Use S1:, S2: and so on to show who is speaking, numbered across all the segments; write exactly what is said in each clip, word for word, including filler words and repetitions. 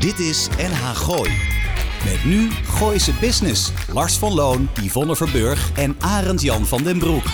S1: Dit is N H Gooi. Met nu Gooise Business. Lars van Loon, Yvonne Verburg en Arend Jan van den Broek.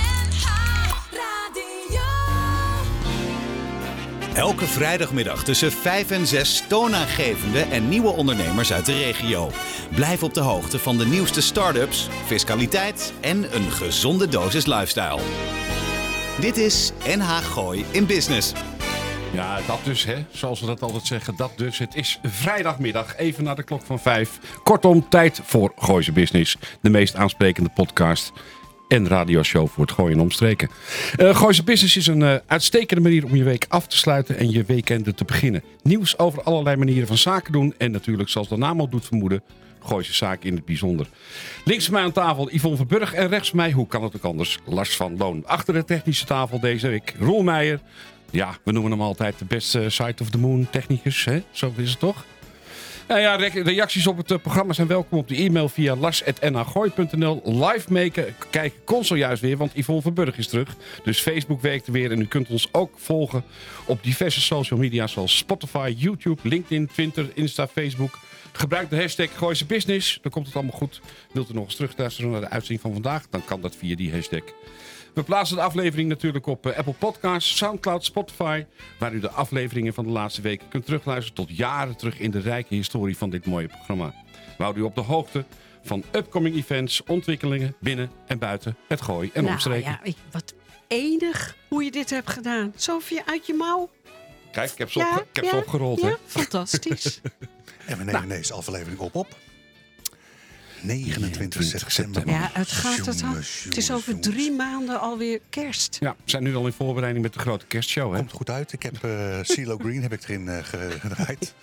S1: Elke vrijdagmiddag tussen vijf en zes toonaangevende en nieuwe ondernemers uit de regio. Blijf op de hoogte van de nieuwste start-ups, fiscaliteit en een gezonde dosis lifestyle. Dit is N H Gooi in Business.
S2: Ja, dat dus, hè. Zoals we dat altijd zeggen, dat dus. Het is vrijdagmiddag, even na de klok van vijf. Kortom, tijd voor Gooise Business. De meest aansprekende podcast en radioshow voor het gooien en omstreken. Uh, Gooise Business is een uh, uitstekende manier om je week af te sluiten en je weekenden te beginnen. Nieuws over allerlei manieren van zaken doen en natuurlijk, zoals de naam al doet vermoeden, Gooise zaken in het bijzonder. Links van mij aan tafel Yvonne Verburg en rechts van mij, hoe kan het ook anders, Lars van Loon. Achter de technische tafel deze week Roel Meijer. Ja, we noemen hem altijd de beste Side of the Moon technicus, hè? Zo is het toch? Nou ja, re- reacties op het uh, programma zijn welkom op de e-mail via lars at n h gooi punt n l. Live meeken, kijken kon zojuist weer, want Yvonne Verburg is terug. Dus Facebook werkt er weer en u kunt ons ook volgen op diverse social media zoals Spotify, YouTube, LinkedIn, Twitter, Insta, Facebook. Gebruik de hashtag Gooise Business, dan komt het allemaal goed. Wilt u nog eens terugluisteren naar de uitzending van vandaag, dan kan dat via die hashtag. We plaatsen de aflevering natuurlijk op uh, Apple Podcasts, Soundcloud, Spotify, waar u de afleveringen van de laatste weken kunt terugluisteren tot jaren terug in de rijke historie van dit mooie programma. We houden u op de hoogte van upcoming events, ontwikkelingen binnen en buiten het gooi en
S3: nou,
S2: omstreken.
S3: Ja, ik, wat enig hoe je dit hebt gedaan. Zo via uit je mouw.
S2: Kijk, ik heb ze,
S3: Ja,
S2: opge- ik heb
S3: ja,
S2: ze opgerold.
S3: Ja,
S2: Hè?
S3: fantastisch.
S4: En we nemen nou. deze aflevering op op negenentwintig september.
S3: Ja, het gaat het al.
S4: Jongens,
S3: Het is over
S4: jongens.
S3: drie maanden alweer kerst.
S2: Ja, we zijn nu al in voorbereiding met de grote kerstshow. Hè?
S4: Komt goed uit. Ik heb uh, CeeLo Green heb ik erin uh, gedraaid.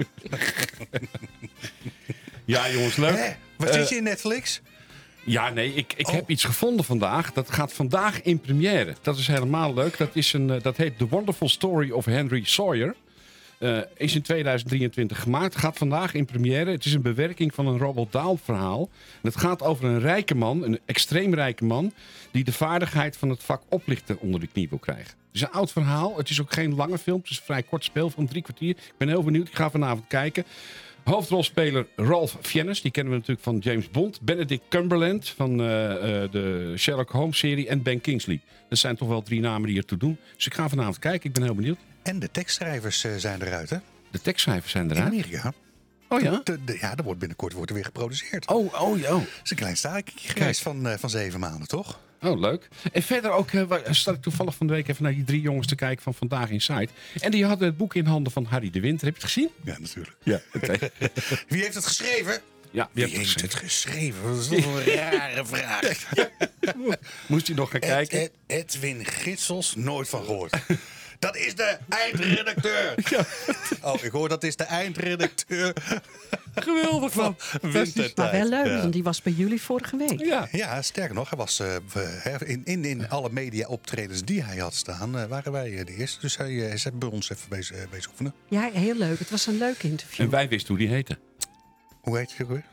S2: Ja, jongens, leuk.
S4: Hé, wat zit je in Netflix?
S2: Ja, nee, ik, ik
S4: Oh.
S2: heb iets gevonden vandaag. Dat gaat vandaag in première. Dat is helemaal leuk. Dat, is een, uh, dat heet The Wonderful Story of Henry Sawyer. Uh, is in tweeduizend drieëntwintig gemaakt. Gaat vandaag in première. Het is een bewerking van een Roald Dahl verhaal. En het gaat over een rijke man, een extreem rijke man, die de vaardigheid van het vak oplichten onder de knie wil krijgen. Het is een oud verhaal. Het is ook geen lange film. Het is een vrij kort speel van drie kwartier. Ik ben heel benieuwd. Ik ga vanavond kijken. Hoofdrolspeler Ralph Fiennes, die kennen we natuurlijk van James Bond. Benedict Cumberland van uh, uh, de Sherlock Holmes serie en Ben Kingsley. Dat zijn toch wel drie namen die ertoe doen. Dus ik ga vanavond kijken. Ik ben heel benieuwd.
S4: En de tekstschrijvers uh, zijn eruit, hè?
S2: De tekstschrijvers zijn
S4: In
S2: eruit.
S4: Amerika.
S2: Oh ja?
S4: De, de, ja, er wordt binnenkort wordt er weer geproduceerd.
S2: Oh, oh, ja.
S4: Dat is een klein staartje geweest van, uh, van zeven maanden, toch?
S2: Oh, leuk. En verder ook, uh, zat ik toevallig van de week even naar die drie jongens te kijken van Vandaag Inside. En die hadden het boek in handen van Harry de Winter. Heb je het gezien?
S4: Ja, natuurlijk.
S2: Ja. Okay.
S4: Wie heeft het geschreven?
S2: Ja,
S4: Wie
S2: wie
S4: heeft
S2: heeft
S4: het
S2: het
S4: geschreven? Dat is toch een rare vraag.
S2: Moest hij nog gaan
S4: Ed,
S2: kijken?
S4: Ed, Edwin Gitsels, nooit van gehoord. Dat is de eindredacteur.
S2: Ja.
S4: Oh, ik hoor dat is de eindredacteur
S2: Geweldig
S4: van Wintertijd.
S3: Maar wel leuk,
S4: Ja.
S3: want die was bij jullie vorige week.
S2: Ja.
S4: Ja, sterker nog, hij was, uh, in, in, in alle media-optredens die hij had staan, uh, waren wij uh, de eerste. Dus hij uh, is bij ons even bezig, uh, bezig oefenen.
S3: Ja, heel leuk. Het was een leuk interview.
S2: En wij wisten hoe die heette.
S4: Hoe heet je ook weer?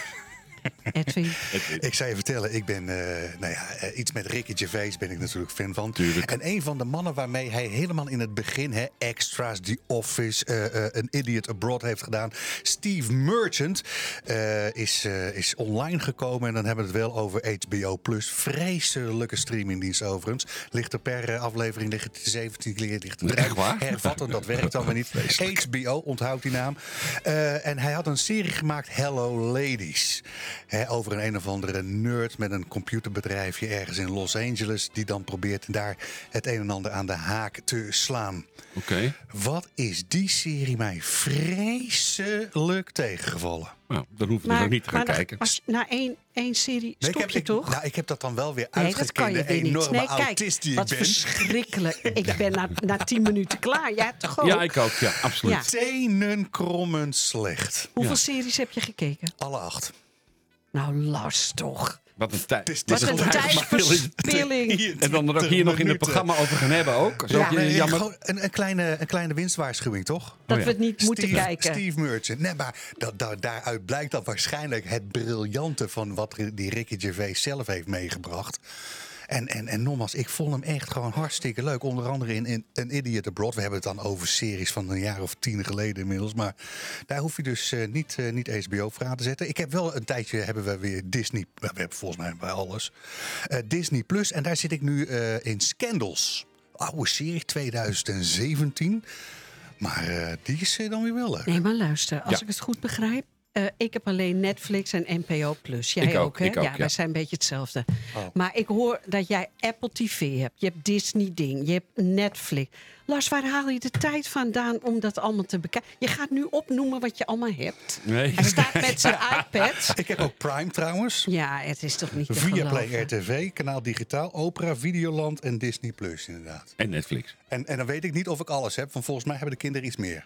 S3: Edwin.
S4: Ik zou je vertellen, ik ben, uh, nou ja, uh, iets met Ricky Gervais ben ik natuurlijk fan van.
S2: Tuurlijk.
S4: En een van de mannen waarmee hij helemaal in het begin, hè, Extras, The Office, uh, uh, An Idiot Abroad heeft gedaan. Steve Merchant uh, is, uh, is online gekomen en dan hebben we het wel over H B O Plus. Vreselijke streamingdienst overigens. Ligt er per uh, aflevering ligt het zeventien keer ligt het
S2: Echt waar?
S4: hervatten, dat werkt dan weer niet. H B O, onthoud die naam. Uh, en hij had een serie gemaakt, Hello Ladies. He, over een een of andere nerd met een computerbedrijfje ergens in Los Angeles, die dan probeert daar het een en ander aan de haak te slaan.
S2: Oké. Okay.
S4: Wat is die serie mij vreselijk tegengevallen.
S2: Nou, dan hoeven we
S3: Maar,
S2: nog niet te gaan
S3: maar
S2: kijken.
S3: Als, na één, één serie
S4: Nee,
S3: stop
S4: ik heb,
S3: je
S4: ik,
S3: toch?
S4: Nou, ik heb dat dan wel weer
S3: Nee, dat kan
S4: uitgekend.
S3: je
S4: De
S3: weer niet.
S4: enorme
S3: Nee, kijk,
S4: autist die ik
S3: wat
S4: ben.
S3: verschrikkelijk. Ik ben na, na tien minuten klaar. Jij toch ook?
S2: Ja, ik ook. Ja, absoluut.
S3: Ja.
S4: Tenenkrommend slecht.
S3: Hoeveel
S2: Ja.
S3: series heb je gekeken?
S4: Alle acht.
S3: Nou, Lars toch.
S2: Wat een tijd.
S4: Het is-
S3: Wat
S4: het
S3: een
S4: is altijd
S3: tijdverspilling.
S2: En dan er ook hier nog in het programma over gaan hebben ook. Zo
S3: Ja.
S4: Nee,
S2: jammer.
S4: gewoon een, een, kleine, een kleine winstwaarschuwing, toch?
S3: Dat
S2: ja.
S3: we het niet moeten
S4: Steve,
S3: kijken.
S4: Steve Merchant. Nee, maar dat, dat, daaruit blijkt dat waarschijnlijk het briljante van wat die Ricky Gervais zelf heeft meegebracht. En, en, en nogmaals, ik vond hem echt gewoon hartstikke leuk. Onder andere in, in An Idiot Abroad. We hebben het dan over series van een jaar of tien geleden inmiddels. Maar daar hoef je dus uh, niet, uh, niet H B O voor aan te zetten. Ik heb wel een tijdje, hebben we weer Disney. We hebben volgens mij bij alles. Uh, Disney Plus. En daar zit ik nu uh, in Scandals. Oude serie, twintig zeventien. Maar uh, die is uh, dan weer wel leuk.
S3: Nee, maar luister, als
S2: Ja.
S3: ik het goed begrijp. Uh, ik heb alleen Netflix en N P O Plus. Jij
S2: Ik ook,
S3: ook, hè?
S2: ik ook,
S3: ja,
S2: ja.
S3: wij zijn een beetje hetzelfde.
S4: Oh.
S3: Maar ik hoor dat jij Apple T V hebt. Je hebt Disney Ding. Je hebt Netflix. Lars, waar haal je de tijd vandaan om dat allemaal te bekijken? Je gaat nu opnoemen wat je allemaal hebt.
S2: Nee.
S3: Hij staat met zijn iPad.
S4: Ik heb ook Prime trouwens.
S3: Ja, het is toch niet te
S4: Viaplay
S3: geloven.
S4: R T V, Kanaal Digitaal, Opera, Videoland en Disney Plus inderdaad.
S2: En Netflix.
S4: En, en dan weet ik niet of ik alles heb, want volgens mij hebben de kinderen iets meer.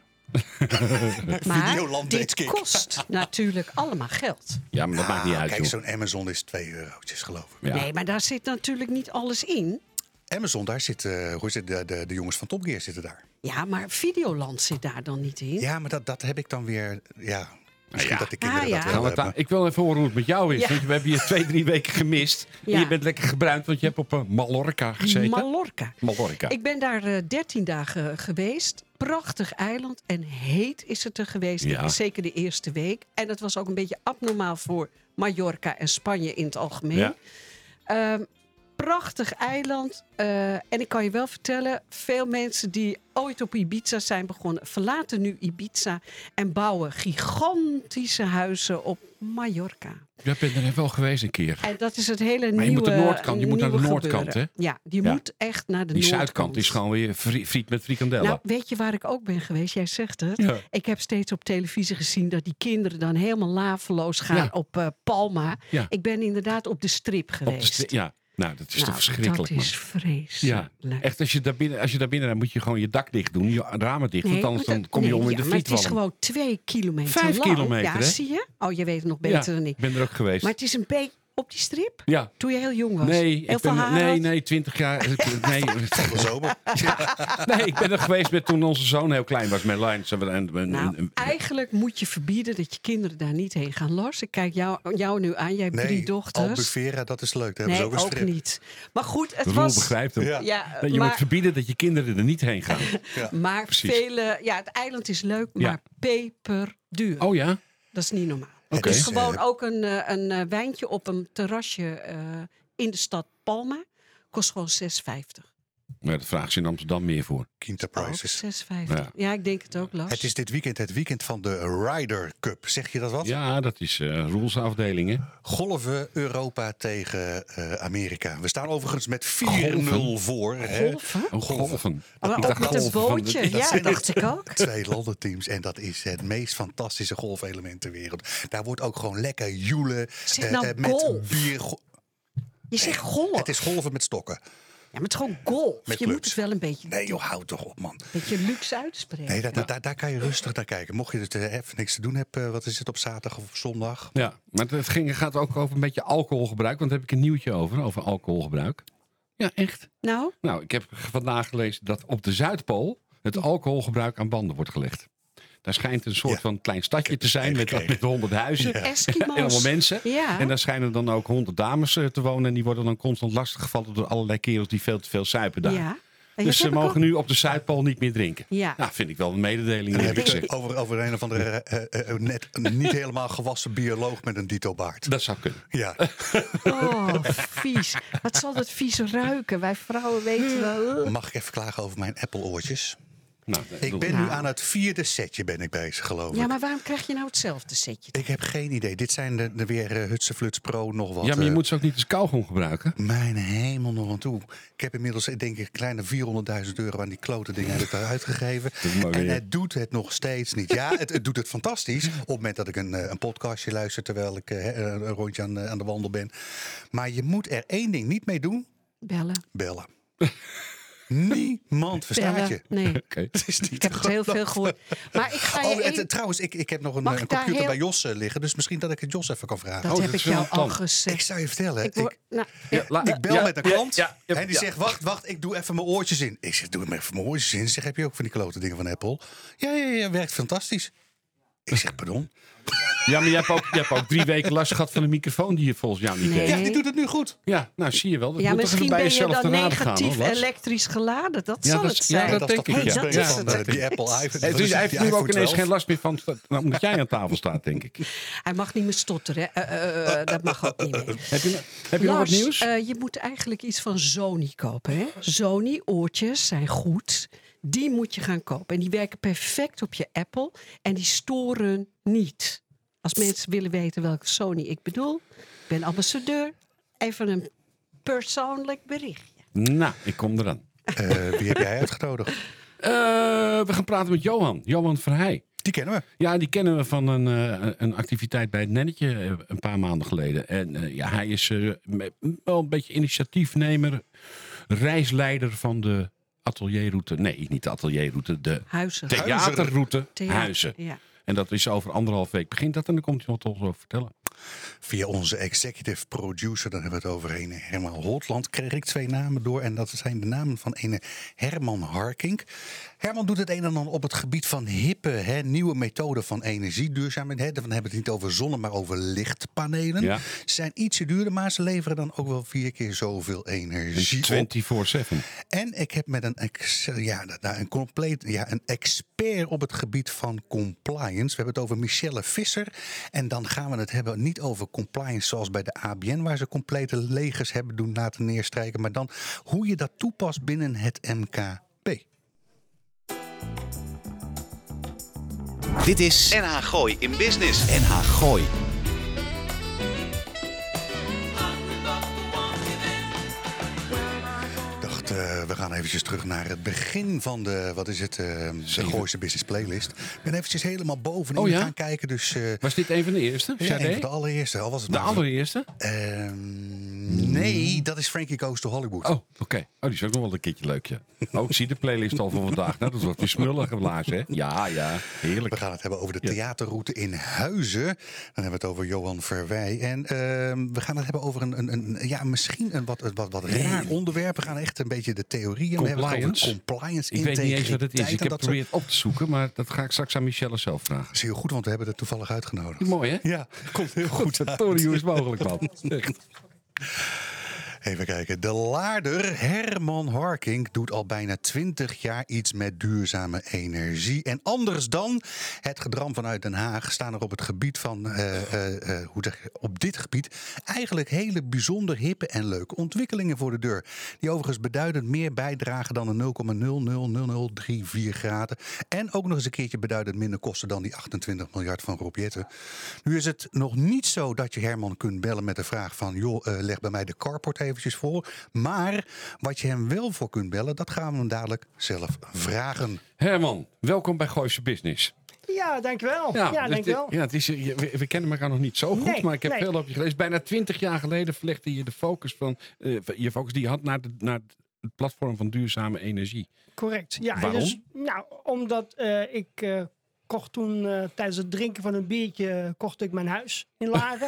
S3: Maar
S4: Videoland,
S3: dit
S4: denk ik.
S3: kost natuurlijk allemaal geld.
S2: Ja, maar dat maakt niet uit,
S4: Kijk,
S2: joh.
S4: zo'n Amazon is twee eurotjes geloof ik.
S2: Ja.
S3: Nee, maar daar zit natuurlijk niet alles in.
S4: Amazon, daar zit, uh, hoe zit de, de, de jongens van Top Gear zitten daar.
S3: Ja, maar Videoland zit daar dan niet in.
S4: Ja, maar dat, dat heb ik dan weer, ja... Misschien
S2: Ja.
S4: dat de kinderen
S3: Ah, ja.
S4: dat
S2: Gaan
S4: wel
S2: we het
S4: hebben.
S2: aan- ik wil even horen hoe het met jou is.
S3: Ja.
S2: Want we hebben je twee, drie weken gemist. En
S3: Ja.
S2: je bent lekker gebruind, want je hebt op een Mallorca gezeten.
S3: Mallorca.
S2: Mallorca.
S3: Ik ben daar uh, dertien dagen geweest. Prachtig eiland. En heet is het er geweest.
S2: Ja.
S3: Zeker de eerste week. En dat was ook een beetje abnormaal voor Mallorca en Spanje in het algemeen.
S2: Ja.
S3: Um, prachtig eiland. Uh, en ik kan je wel vertellen, veel mensen die ooit op Ibiza zijn begonnen, verlaten nu Ibiza en bouwen gigantische huizen op Mallorca.
S2: Je bent er wel geweest een keer.
S3: En dat is het hele
S2: Maar je
S3: nieuwe
S2: moet de noordkant, je moet naar de
S3: nieuwe
S2: noordkant,
S3: gebeuren. Ja, je
S2: Ja.
S3: moet echt naar de
S2: Die
S3: noordkant.
S2: zuidkant is gewoon weer fri- friet met frikandellen.
S3: Nou, weet je waar ik ook ben geweest? Jij zegt het.
S2: Ja.
S3: Ik heb steeds op televisie gezien dat die kinderen dan helemaal laveloos gaan
S2: Ja.
S3: op uh, Palma.
S2: Ja.
S3: Ik ben inderdaad op de strip
S2: Op
S3: geweest.
S2: de sti- ja, nou, dat is
S3: Nou,
S2: toch verschrikkelijk,
S3: dat
S2: man.
S3: is vreselijk.
S2: Ja, echt, als je, daar binnen, als je daar binnen dan moet je gewoon je dak dicht doen, je ramen dicht, want anders
S3: maar
S2: dan
S3: dat-
S2: kom je
S3: nee,
S2: om in
S3: ja,
S2: de
S3: maar het is
S2: frietwalm.
S3: gewoon twee kilometer
S2: Vijf
S3: lang.
S2: kilometer,
S3: Ja,
S2: hè?
S3: zie je? Oh, je weet het nog
S2: Ja,
S3: beter dan ik.
S2: ik ben er ook geweest.
S3: Maar het is een beetje op die strip?
S2: Ja.
S3: Toen je heel jong was?
S2: Nee,
S3: heel
S2: ik
S3: veel
S2: ben,
S3: haar
S2: nee,
S3: had?
S2: nee, twintig jaar. Nee,
S4: Van de zomer.
S2: nee, ik ben er geweest met toen onze zoon heel klein was met Lijn. En, en, en-
S3: Nou,
S2: en-
S3: eigenlijk moet je verbieden dat je kinderen daar niet heen gaan. Lars, ik kijk jou, jou nu aan. Jij hebt drie
S4: Nee,
S3: dochters.
S4: Albufeira, dat is leuk. Daar
S3: Nee,
S4: hebben ze ook
S3: ook
S4: een strip.
S3: niet. Maar goed, het
S2: Roel
S3: was...
S2: begrijpt hem.
S4: Ja.
S3: Ja,
S2: Dat je
S3: maar,
S2: moet verbieden dat je kinderen er niet heen gaan.
S3: maar
S2: precies.
S3: vele... Ja, het eiland is leuk,
S2: Ja.
S3: maar peperduur.
S2: Oh ja?
S3: Dat is niet normaal.
S2: Oké.
S3: Het is
S4: Dus,
S3: gewoon
S4: eh,
S3: ook een, eh, een eh, wijntje op een terrasje eh, in de stad Palma. Kost gewoon zes vijftig.
S2: Maar dat vragen ze in Amsterdam meer voor.
S4: Quinta
S3: Oh,
S4: Prices.
S3: zes vijftig.
S2: Ja.
S3: Ja. ik denk het ook, Lars.
S4: Het is dit weekend het weekend van de Ryder Cup. Zeg je dat wat?
S2: Ja, dat is uh, Roels afdeling, hè?
S4: Golven Europa tegen uh, Amerika. We staan overigens met vier nul voor. hè.
S3: Golven?
S2: Oh, golven.
S3: Maar
S2: Ik
S3: ook
S2: dacht
S3: met een
S2: golven van de-
S3: bootje.
S2: dat
S3: Ja,
S2: zijn
S3: dacht ik ook.
S4: Twee landenteams. En dat is het meest fantastische golfelement ter wereld. Daar wordt ook gewoon lekker joelen.
S3: Zeg
S4: eh,
S3: nou
S4: eh, met
S3: golf.
S4: bier. Go-
S3: Je zegt golf.
S4: Het is golven met stokken.
S3: Ja, maar het is gewoon golf.
S4: Met
S3: je moet
S4: clubs.
S3: het wel een beetje,
S4: Nee joh, houd toch op man.
S3: beetje luxe uitspreken.
S4: Nee, daar, daar, daar, daar kan je rustig naar kijken. Mocht je het eh, even niks te doen hebben, wat is het op zaterdag of zondag?
S2: Ja, maar het ging, gaat ook over een beetje alcoholgebruik. Want daar heb ik een nieuwtje over, over alcoholgebruik. Ja, echt.
S3: Nou,
S2: Nou, ik heb vandaag gelezen dat op de Zuidpool het alcoholgebruik aan banden wordt gelegd. Daar schijnt een soort
S4: Ja.
S2: van klein stadje te zijn met,
S4: meegekregen.
S2: met honderd huizen.
S4: Ja.
S3: Eskimo's.
S2: En allemaal mensen.
S3: Ja.
S2: En daar schijnen dan ook honderd dames eh, te wonen. En die worden dan constant lastiggevallen door allerlei kerels die veel te veel suipen daar.
S3: Ja. En
S2: Dus
S3: dat
S2: ze
S3: heb ik
S2: mogen
S3: ook-
S2: nu op de Zuidpool niet meer drinken.
S3: Ja.
S2: Nou, vind ik wel een mededeling.
S4: Dan heb
S2: eerlijk
S4: ik
S2: gezegd.
S4: ze over, over een of andere eh, eh, eh, net niet helemaal gewassen bioloog met een dito baard.
S2: Dat zou kunnen.
S4: Ja,
S3: Oh, vies. Wat zal dat vies ruiken? Wij vrouwen weten wel.
S4: mag ik even klagen over mijn Apple oortjes?
S2: Nou,
S4: Ik ben
S3: Nou.
S4: nu aan het vierde setje ben ik bezig, geloof ik.
S3: Ja, maar waarom krijg je nou hetzelfde setje?
S4: Ik heb geen idee. Dit zijn de, de weer uh, Hutse Fluts Pro nog wat.
S2: ja, maar je
S4: eh,
S2: moet ze ook niet als kauwgom gebruiken.
S4: Mijn hemel nog aan toe. Ik heb inmiddels, ik denk ik, een kleine vierhonderdduizend euro aan die klote dingen heb ik eruit gegeven.
S2: Doe maar
S4: En
S2: weer.
S4: het doet het nog steeds niet. Ja, het, het doet het fantastisch. Op het moment dat ik een, eh, een podcastje luister terwijl ik uh, een rondje aan, uh, aan de wandel ben. Maar je moet er één ding niet mee doen:
S3: Bellen.
S4: bellen. Niemand verstaat
S3: Bellen.
S4: je.
S3: Nee.
S2: Oké.
S4: Het is niet
S3: Ik heb het heel veel gehoord. Maar ik ga je
S4: Oh, het,
S3: één-
S4: trouwens, ik, ik heb nog een,
S3: Mag
S4: een
S3: ik daar
S4: computer
S3: heel-
S4: bij Jos eh, liggen. Dus misschien dat ik het Jos even kan vragen.
S3: Dat
S2: Oh,
S3: heb
S2: dat
S3: ik
S2: is wel
S3: jou
S2: een plan.
S3: al gezegd.
S4: Ik zou je vertellen.
S3: Ik
S4: ik,
S3: word- nou, ja,
S2: la-
S4: Ik bel
S2: ja,
S4: met een
S2: ja,
S4: klant
S2: ja, ja,
S4: en die
S2: ja.
S4: zegt, wacht, wacht, ik doe even mijn oortjes in. Ik zeg, doe hem even mijn oortjes in. Ze zegt, heb je ook van die klote dingen van Apple? Ja, ja, ja, werkt fantastisch. Ik zeg, pardon?
S2: Ja, maar je hebt, ook, je hebt ook drie weken last gehad van een microfoon die je volgens jou niet
S3: Nee.
S2: deed.
S4: Ja, die doet het nu goed.
S2: Ja, nou zie je wel. Dat
S3: Ja,
S2: moet toch even
S3: misschien
S2: bij
S3: ben je
S2: jezelf
S3: dan
S2: te raden gaan,
S3: negatief
S2: hoor, Lars.
S3: elektrisch geladen. Dat
S2: Ja,
S3: zal
S2: dat
S3: het
S2: is- ja,
S3: zijn.
S2: dat
S4: dat
S2: denk
S4: is
S2: ik,
S4: toch
S2: ja.
S4: goed
S3: Dat is
S4: van,
S3: het.
S4: eh, die Apple iPhone.
S2: Hey,
S4: Wat
S2: dus
S4: is
S2: hij
S4: het,
S2: heeft
S4: die
S2: nu ook
S4: iPhone
S2: ineens
S4: twaalf?
S2: geen last meer van, nou, omdat jij aan tafel staat, denk ik.
S3: Hij mag niet meer stotteren. Hè? Eh, eh, eh, dat mag ook niet meer.
S2: Heb je, heb je nog wat
S3: Lars,
S2: nieuws?
S3: eh, je moet eigenlijk iets van Sony kopen. Hè? Sony oortjes zijn goed. Die moet je gaan kopen. En die werken perfect op je Apple. En die storen niet. Als mensen willen weten welke Sony ik bedoel. Ik ben ambassadeur. Even een persoonlijk berichtje.
S2: Nou, ik kom eraan.
S4: Eh, wie heb jij uitgenodigd?
S2: Eh, we gaan praten met Johan. Johan Verheij.
S4: Die kennen we.
S2: Ja, die kennen we van een, eh, een activiteit bij het Nennetje eh, een paar maanden geleden. En eh, ja, hij is eh, me- wel een beetje initiatiefnemer, reisleider van de atelierroute. Nee, niet de atelierroute, de
S3: Huizen.
S2: theaterroute
S3: Theater,
S2: Huizen.
S3: Ja.
S2: En dat is over anderhalf week begint dat en dan komt hij wat ons over vertellen.
S4: Via onze executive producer, dan hebben we het over een Herman Holtland, kreeg ik twee namen door. En dat zijn de namen van een Herman Harkink. Herman doet het een en ander op het gebied van hippe, hè, nieuwe methoden van energieduurzaamheid. Hè. Dan hebben we het niet over zonne, maar over lichtpanelen.
S2: Ja.
S4: Ze zijn ietsje duurder, maar ze leveren dan ook wel vier keer zoveel energie op.
S2: vierentwintig zeven.
S4: En ik heb met een, ex, ja, nou, een, compleet, ja, een expert op het gebied van compliance. We hebben het over Michelle Visser. En dan gaan we het hebben niet over compliance zoals bij de A B N, waar ze complete legers hebben doen laten neerstrijken. Maar dan hoe je dat toepast binnen het M K B.
S1: Dit is N H Gooi in Business. N H Gooi.
S4: dacht, uh, we gaan eventjes terug naar het begin van de, wat is het, uh, de Gooise Business Playlist. Ik ben eventjes helemaal bovenin
S2: oh, ja?
S4: gaan kijken. Dus, uh,
S2: was dit een van de eerste?
S4: Ja, een van de allereerste. Al was het
S2: de
S4: maar
S2: allereerste?
S4: Uh, nee, dat is Frankie Goes to Hollywood.
S2: Oh, oké. Okay. Oh, die is ook nog wel een keertje leuk, ja. Oh, ik zie de playlist al van vandaag. Nou, dat wordt weer smullig geblazen, hè? Ja, ja. Heerlijk.
S4: We gaan het hebben over de
S2: ja.
S4: theaterroute in Huizen. Dan hebben we het over Johan Verwij. En uh, we gaan het hebben over een, een, een ja, misschien een wat, wat, wat raar onderwerp. We gaan echt een beetje de theorieën. We hebben het over compliance,
S2: ik weet niet eens wat het is. Ik heb
S4: dat
S2: geprobeerd op te zoeken, maar dat ga ik straks aan Michelle zelf vragen.
S4: Dat is heel goed, want we hebben het toevallig uitgenodigd.
S2: Mooi, hè?
S4: Ja, komt heel goed uit.
S2: Tori, hoe is mogelijk, man?
S4: Even kijken. De Laarder Herman Harkink doet al bijna twintig jaar iets met duurzame energie. En anders dan het gedram vanuit Den Haag staan er op het gebied van, uh, uh, uh, hoe zeg je, op dit gebied eigenlijk hele bijzonder hippe en leuke ontwikkelingen voor de deur. Die overigens beduidend meer bijdragen dan een nul komma nul nul nul nul drie vier graden. En ook nog eens een keertje beduidend minder kosten dan die achtentwintig miljard van Rob Jetten. Nu is het nog niet zo dat je Herman kunt bellen met de vraag van, joh, uh, leg bij mij de carport even voor. Maar wat je hem wel voor kunt bellen, dat gaan we hem dadelijk zelf vragen.
S2: Herman, welkom bij Gooise Business.
S5: Ja, dankjewel. Ja, ja, dankjewel.
S2: Ja, het is, we, we kennen elkaar nog niet zo goed, nee, maar ik heb nee. veel op je gelezen. Bijna twintig jaar geleden verlegde je de focus van uh, je focus die je had naar, de, naar het platform van duurzame energie.
S5: Correct. Ja,
S2: waarom?
S5: Dus, nou, omdat uh, ik uh, kocht toen uh, tijdens het drinken van een biertje kocht ik mijn huis in Laren.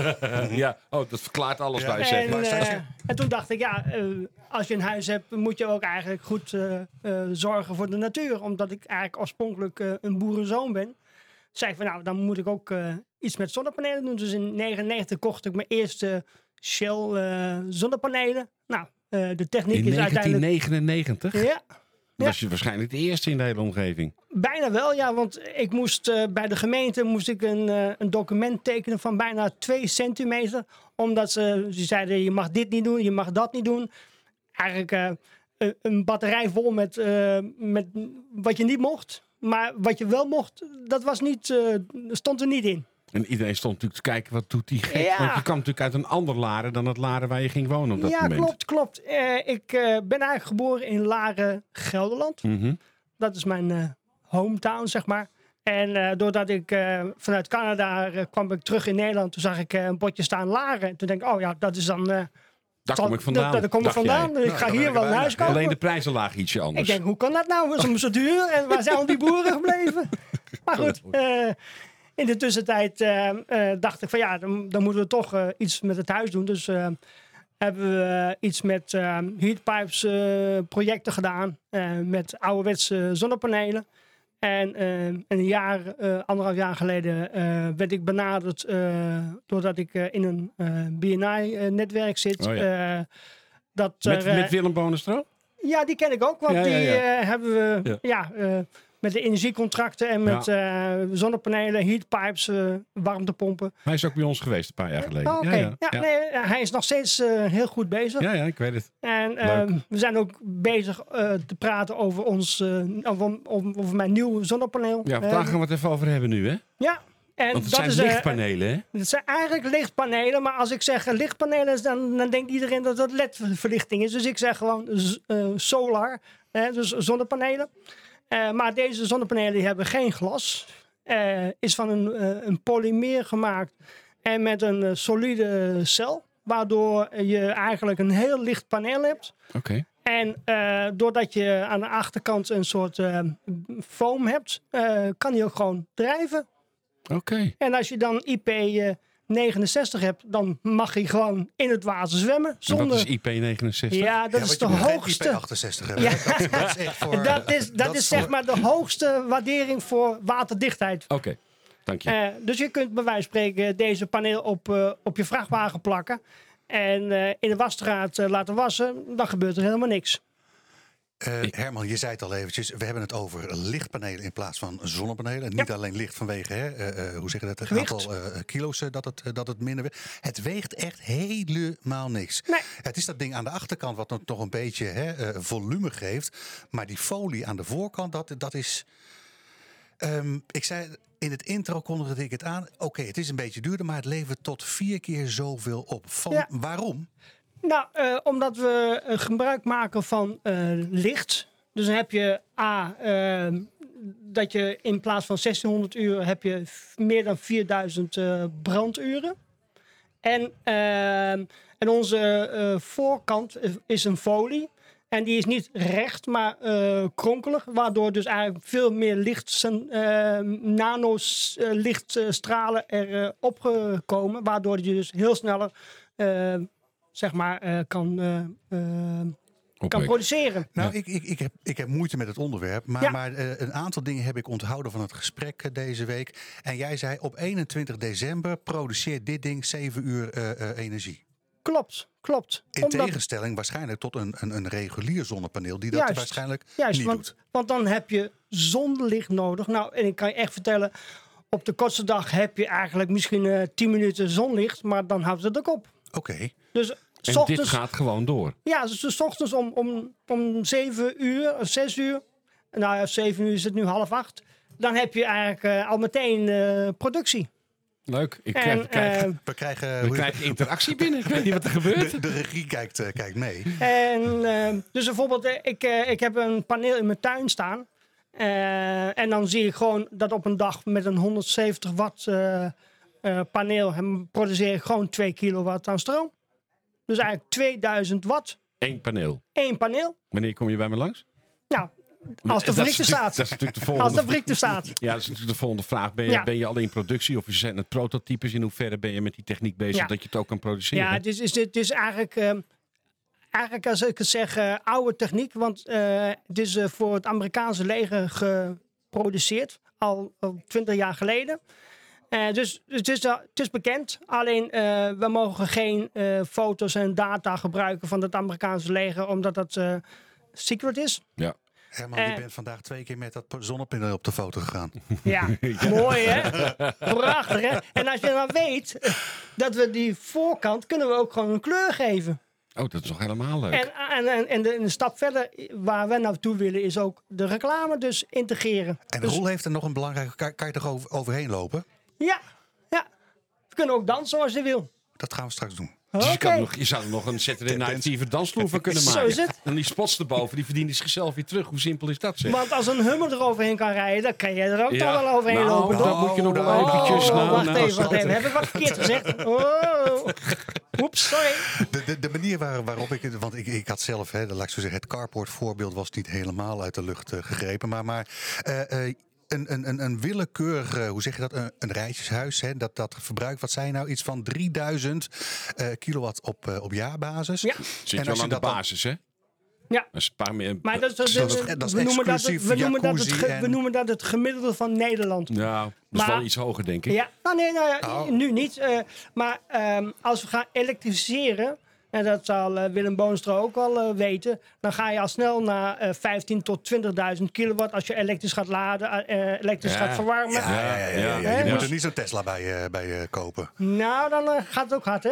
S2: Ja, oh, dat verklaart alles ja. Waar je
S5: en,
S2: zegt.
S5: Uh, en toen dacht ik, ja, uh, als je een huis hebt, moet je ook eigenlijk goed uh, uh, zorgen voor de natuur. Omdat ik eigenlijk oorspronkelijk uh, een boerenzoon ben. Zei ik van, nou, dan moet ik ook uh, iets met zonnepanelen doen. Dus in negentien negenennegentig kocht ik mijn eerste Shell uh, zonnepanelen. Nou, uh, de techniek
S2: in
S5: is uiteindelijk...
S2: negentien negenennegentig?
S5: Ja.
S2: Ja. Was je waarschijnlijk de eerste in de hele omgeving?
S5: Bijna wel, ja. Want ik moest uh, bij de gemeente moest ik een, uh, een document tekenen van bijna twee centimeter. Omdat ze, ze zeiden, je mag dit niet doen, je mag dat niet doen. Eigenlijk uh, een batterij vol met, uh, met wat je niet mocht. Maar wat je wel mocht, dat was niet, uh, stond er niet in.
S2: En iedereen stond natuurlijk te kijken, wat doet die gek?
S5: Ja.
S2: Want je kwam natuurlijk uit een ander Laren dan het Laren waar je ging wonen op dat
S5: ja,
S2: moment.
S5: Ja, klopt, klopt. Uh, ik uh, ben eigenlijk geboren in Laren, Gelderland.
S2: Mm-hmm.
S5: Dat is mijn uh, hometown, zeg maar. En uh, doordat ik uh, vanuit Canada uh, kwam ik terug in Nederland, toen zag ik uh, een bordje staan Laren. En toen denk ik, oh ja, dat is dan... Uh,
S2: Daar kom ik vandaan.
S5: Daar kom ik vandaan. Dus ik
S4: nou,
S5: ga hier wel een huis kopen.
S2: Alleen de prijzen lagen ietsje anders.
S5: Ik denk, hoe kan dat nou? Het is zo duur. En waar zijn al die boeren gebleven? Maar goed, uh, in de tussentijd uh, uh, dacht ik van ja, dan, dan moeten we toch uh, iets met het huis doen. Dus uh, hebben we uh, iets met uh, heatpipes uh, projecten gedaan. Uh, met ouderwetse zonnepanelen. En uh, een jaar, uh, anderhalf jaar geleden uh, werd ik benaderd uh, doordat ik uh, in een uh, B N I-netwerk zit.
S2: Oh ja.
S5: uh, dat
S2: Met,
S5: er, uh,
S2: met Willem Bonestro?
S5: Ja, die ken ik ook, want
S2: Ja, ja,
S5: die
S2: ja.
S5: uh, hebben we
S2: Ja.
S5: ja. uh, met de energiecontracten en met uh, zonnepanelen, heatpipes, uh, warmtepompen.
S2: Hij is ook bij ons geweest een paar jaar geleden.
S5: Oh, Oké,
S2: Ja, ja.
S5: ja,
S2: Ja.
S5: Nee, hij is nog steeds uh, heel goed bezig.
S2: ja, ja, ik weet het.
S5: En
S2: Leuk.
S5: uh, we zijn ook bezig uh, te praten over, ons, uh, over, over, over mijn nieuwe zonnepaneel.
S2: Ja,
S5: Uh,
S2: daar gaan we het even over hebben nu, hè?
S5: ja. En
S2: Want het
S5: dat
S2: zijn
S5: is, uh,
S2: lichtpanelen, hè?
S5: Het zijn eigenlijk lichtpanelen, maar als ik zeg uh, lichtpanelen, dan, dan denkt iedereen dat het L E D-verlichting is. Dus ik zeg gewoon z- uh, solar, hè, dus zonnepanelen. Uh, maar deze zonnepanelen die hebben geen glas. Uh, is van een, uh, een polymeer gemaakt en met een uh, solide cel. Waardoor je eigenlijk een heel licht paneel hebt.
S2: Oké. Okay.
S5: En uh, doordat je aan de achterkant een soort uh, foam hebt, uh, kan die ook gewoon drijven.
S2: Oké. Okay.
S5: En als je dan I P uh, negenenzestig hebt, dan mag hij gewoon in het water zwemmen. Zonder...
S2: Wat is I P negenenzestig?
S5: Ja, dat
S4: ja,
S5: is de
S4: je moet geen
S5: hoogste.
S4: I P achtenzestig hebben.
S5: Ja.
S4: Dat, dat is echt voor,
S5: dat is, dat
S4: dat
S5: is
S4: voor...
S5: zeg maar de hoogste waardering voor waterdichtheid.
S2: Oké, okay. Dank je.
S5: Uh, dus je kunt bij wijze van spreken deze paneel op, uh, op je vrachtwagen plakken. En uh, in de wasstraat uh, laten wassen. Dan gebeurt er helemaal niks.
S4: Uh, Herman, je zei het al eventjes. We hebben het over lichtpanelen in plaats van zonnepanelen. En niet
S5: ja.
S4: alleen licht vanwege, hè, uh, uh, hoe zeg je dat, het
S5: Gewicht.
S4: aantal uh, kilo's uh, dat, het, uh, dat het minder weegt. Het weegt echt helemaal niks.
S5: Nee.
S4: Het is dat ding aan de achterkant wat nog een beetje hè, uh, volume geeft. Maar die folie aan de voorkant, dat, dat is... Um, ik zei... In het intro kondigde ik het aan. Oké, okay, het is een beetje duurder, maar het levert tot vier keer zoveel op. Van,
S5: ja.
S4: Waarom?
S5: Nou, uh, omdat we uh, gebruik maken van uh, licht. Dus dan heb je A, uh, dat je in plaats van zestienhonderd uur heb je meer dan vierduizend uh, branduren. En, uh, en onze uh, voorkant is een folie. En die is niet recht, maar uh, kronkelig. Waardoor dus eigenlijk veel meer licht, uh, nano's, uh, lichtstralen er uh, opgekomen. Waardoor je dus heel sneller uh, zeg maar, uh, kan, uh, uh, kan produceren.
S4: Nou,
S2: Ja.
S4: ik, ik, ik, heb, ik heb moeite met het onderwerp. Maar,
S5: Ja.
S4: maar uh, een aantal dingen heb ik onthouden van het gesprek uh, deze week. En jij zei op eenentwintig december produceert dit ding zeven uur uh, uh, energie.
S5: Klopt, klopt.
S4: In
S5: Omdat,
S4: tegenstelling waarschijnlijk tot een, een, een regulier zonnepaneel die dat
S5: Juist,
S4: waarschijnlijk
S5: juist,
S4: niet
S5: want,
S4: doet.
S5: Want dan heb je zonlicht nodig. Nou, en ik kan je echt vertellen, op de kortste dag heb je eigenlijk misschien uh, tien minuten zonlicht, maar dan houdt het ook op.
S4: Oké. Okay.
S5: Dus
S2: en
S5: ochtends,
S2: dit gaat gewoon door?
S5: Ja, dus, dus ochtends om, om, om zeven uur, of zes uur, nou ja, zeven uur is het nu half acht, dan heb je eigenlijk uh, al meteen uh, productie.
S2: Leuk. Ik
S5: En,
S2: krijg, krijg,
S5: uh,
S4: We krijgen,
S2: we krijgen interactie binnen. Ik weet niet wat er gebeurt.
S4: de, de regie kijkt, uh, kijkt mee.
S5: En uh, dus bijvoorbeeld, uh, ik, uh, ik heb een paneel in mijn tuin staan. Uh, en dan zie ik gewoon dat op een dag met een honderdzeventig watt uh, uh, paneel hem produceer ik gewoon twee kilowatt aan stroom. Dus eigenlijk tweeduizend watt.
S2: Eén paneel.
S5: Eén paneel.
S2: Wanneer kom je bij me langs?
S5: Nou, als de
S2: Dat
S5: fabriek
S2: is
S5: er staat.
S2: Dat is natuurlijk de volgende
S5: Als de fabriek er staat.
S2: Ja, dat is natuurlijk de volgende vraag. Ben je,
S5: Ja.
S2: ben je al in productie of zijn het prototypes? In hoeverre ben je met die techniek bezig
S5: Ja.
S2: dat je het ook kan produceren?
S5: Ja, het is, is, het is eigenlijk, uh, eigenlijk als ik het zeg, uh, oude techniek. Want uh, het is uh, voor het Amerikaanse leger geproduceerd. Al twintig jaar geleden. Uh, dus het is, uh, het is bekend. Alleen uh, we mogen geen uh, foto's en data gebruiken van het Amerikaanse leger. Omdat dat uh, secret is.
S2: Ja.
S4: Herman, je
S5: Uh,
S4: bent vandaag twee keer met dat zonnepaneel op de foto gegaan.
S5: Ja, mooi hè? Prachtig hè? En als je dan weet uh, dat we die voorkant kunnen we ook gewoon een kleur geven.
S2: Oh, dat is nog helemaal leuk.
S5: En, en, en, en de, een stap verder waar we naartoe willen is ook de reclame dus integreren.
S4: En
S5: Dus-
S4: Roel heeft er nog een belangrijke... Kan, kan je toch over, overheen lopen?
S5: Ja, ja. We kunnen ook dansen als je wil.
S4: Dat gaan we straks doen.
S2: Dus je,
S5: Oké.
S2: kan nog, je zou er nog een Saturday Night Fever dansvloer van kunnen
S5: Zo
S2: maken.
S5: is het.
S2: En die spots erboven, die verdienen zichzelf weer terug. Hoe simpel is dat zeg?
S5: Want als een hummer eroverheen kan rijden, dan kan je er ook
S2: Ja.
S5: toch wel overheen
S2: Nou,
S5: lopen.
S2: dat
S5: toch?
S2: moet je nog wel
S4: Oh,
S2: eventjes...
S5: Oh,
S2: nou,
S5: wacht
S2: nou,
S5: even, wacht
S2: schat.
S5: even. Heb ik wat verkeerd gezegd? Oh. Oeps, sorry.
S4: De, de, de manier waar, waarop ik... het- Want ik, ik had zelf, hè, laat ik zo zeggen, het carport voorbeeld was niet helemaal uit de lucht uh, gegrepen. Maar, maar uh, uh, een, een, een, een willekeurig, uh, hoe zeg je dat, een, een rijtjeshuis, hè, dat, dat verbruikt, wat zijn nou, iets van drieduizend uh, kilowatt op, uh, op jaarbasis.
S5: Ja.
S2: Zit
S4: En
S2: je
S4: als
S2: al aan
S4: je
S2: de
S4: dat dan-
S2: basis, hè?
S5: Ja.
S2: Dat is een paar meer,
S5: Maar dat is, dat,
S4: dat is- dat is
S5: we, noemen dat,
S4: exclusief
S5: we, noemen dat het,
S4: jacuzzi
S5: ge-
S4: en-
S5: we noemen dat het gemiddelde van Nederland.
S2: ja, dat is
S5: Maar-
S2: wel iets hoger, denk ik.
S5: Ja, nou nee, nou ja,
S4: Oh.
S5: nu niet. eh, maar ehm, als we gaan elektrificeren, en dat zal eh, Willem Boonstra ook wel eh, weten, dan ga je al snel naar eh vijftien tot twintigduizend kilowatt als je elektrisch gaat laden, eh, elektrisch
S2: Ja.
S5: gaat verwarmen.
S4: Ja, ja, ja, ja, ja, ja.
S5: Ja.
S4: Je moet er niet zo'n Tesla bij, eh, bij eh, kopen.
S5: Nou, dan eh, gaat het ook hard, hè?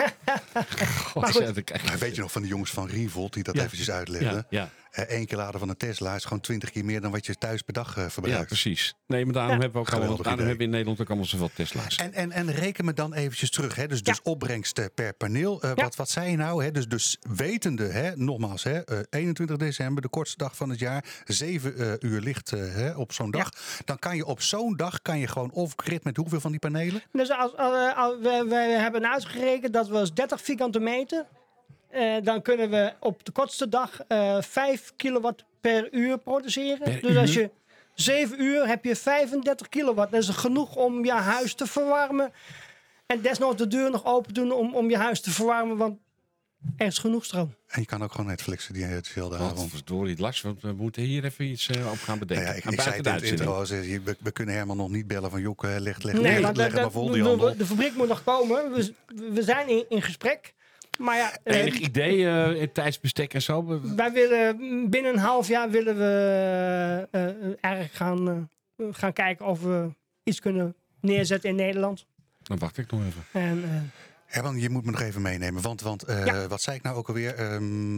S2: God,
S5: Maar goed.
S2: ja, dat krijg je-
S4: Maar weet je nog van de jongens van Revolt die dat
S2: Ja.
S4: eventjes uitlegden?
S2: Ja, ja.
S4: Eén keer laden van een Tesla is gewoon twintig keer meer dan wat je thuis per dag eh,
S2: ja,
S4: verbruikt.
S2: precies. Nee, maar daarom
S5: Ja.
S2: hebben we ook allemaal,
S4: Geweldig
S2: daarom
S4: idee.
S2: hebben we in Nederland ook allemaal zoveel Tesla's.
S4: En, en, en reken me dan eventjes terug. Hè? Dus, dus opbrengst eh, per paneel. Eh,
S5: Ja.
S4: wat, wat zei je nou? Hè? Dus, dus wetende, hè? nogmaals, hè? eh, eenentwintig december, de kortste dag van het jaar. Zeven eh, uur licht eh, hè? op zo'n dag. Dan kan je op zo'n dag kan je gewoon off-grid met hoeveel van die panelen?
S5: Dus als, als, als- we, we hebben uitgerekend dat we als dertig vierkante meter, eh, dan kunnen we op de kortste dag eh vijf kilowatt per uur produceren.
S2: Per
S5: dus als
S2: uur?
S5: je zeven uur heb je vijfendertig kilowatt. Dat is genoeg om je huis te verwarmen. En desnoods de deur nog open doen om, om je huis te verwarmen, want er is genoeg stroom.
S4: En je kan ook gewoon Netflixen die dezelfde
S2: Wat
S4: avond.
S2: verdorie last, want we moeten hier even iets eh, op gaan bedenken.
S4: Nou ja, ik,
S2: Aan
S4: ik zei
S2: buiten
S4: het in
S2: de
S4: het
S2: uitzending.
S4: intro. al, We, we kunnen Herman nog niet bellen van Joek, eh, leg, leg,
S5: Nee,
S4: leg,
S5: want
S4: leg
S5: dat-
S4: het maar
S5: dat-
S4: vol die
S5: we-
S4: handel.
S5: we- de fabriek moet nog komen. We, we zijn in, in gesprek. Maar ja, eh,
S2: Enig idee, eh, in tijdsbestek en zo? We-
S5: wij willen binnen een half jaar willen we eh, eh, eigenlijk gaan, eh, gaan kijken of we iets kunnen neerzetten in Nederland.
S2: Dan wacht ik nog even.
S5: En, eh,
S4: Herman, je moet me nog even meenemen. Want, want eh,
S5: Ja.
S4: wat zei ik nou ook alweer? Ehm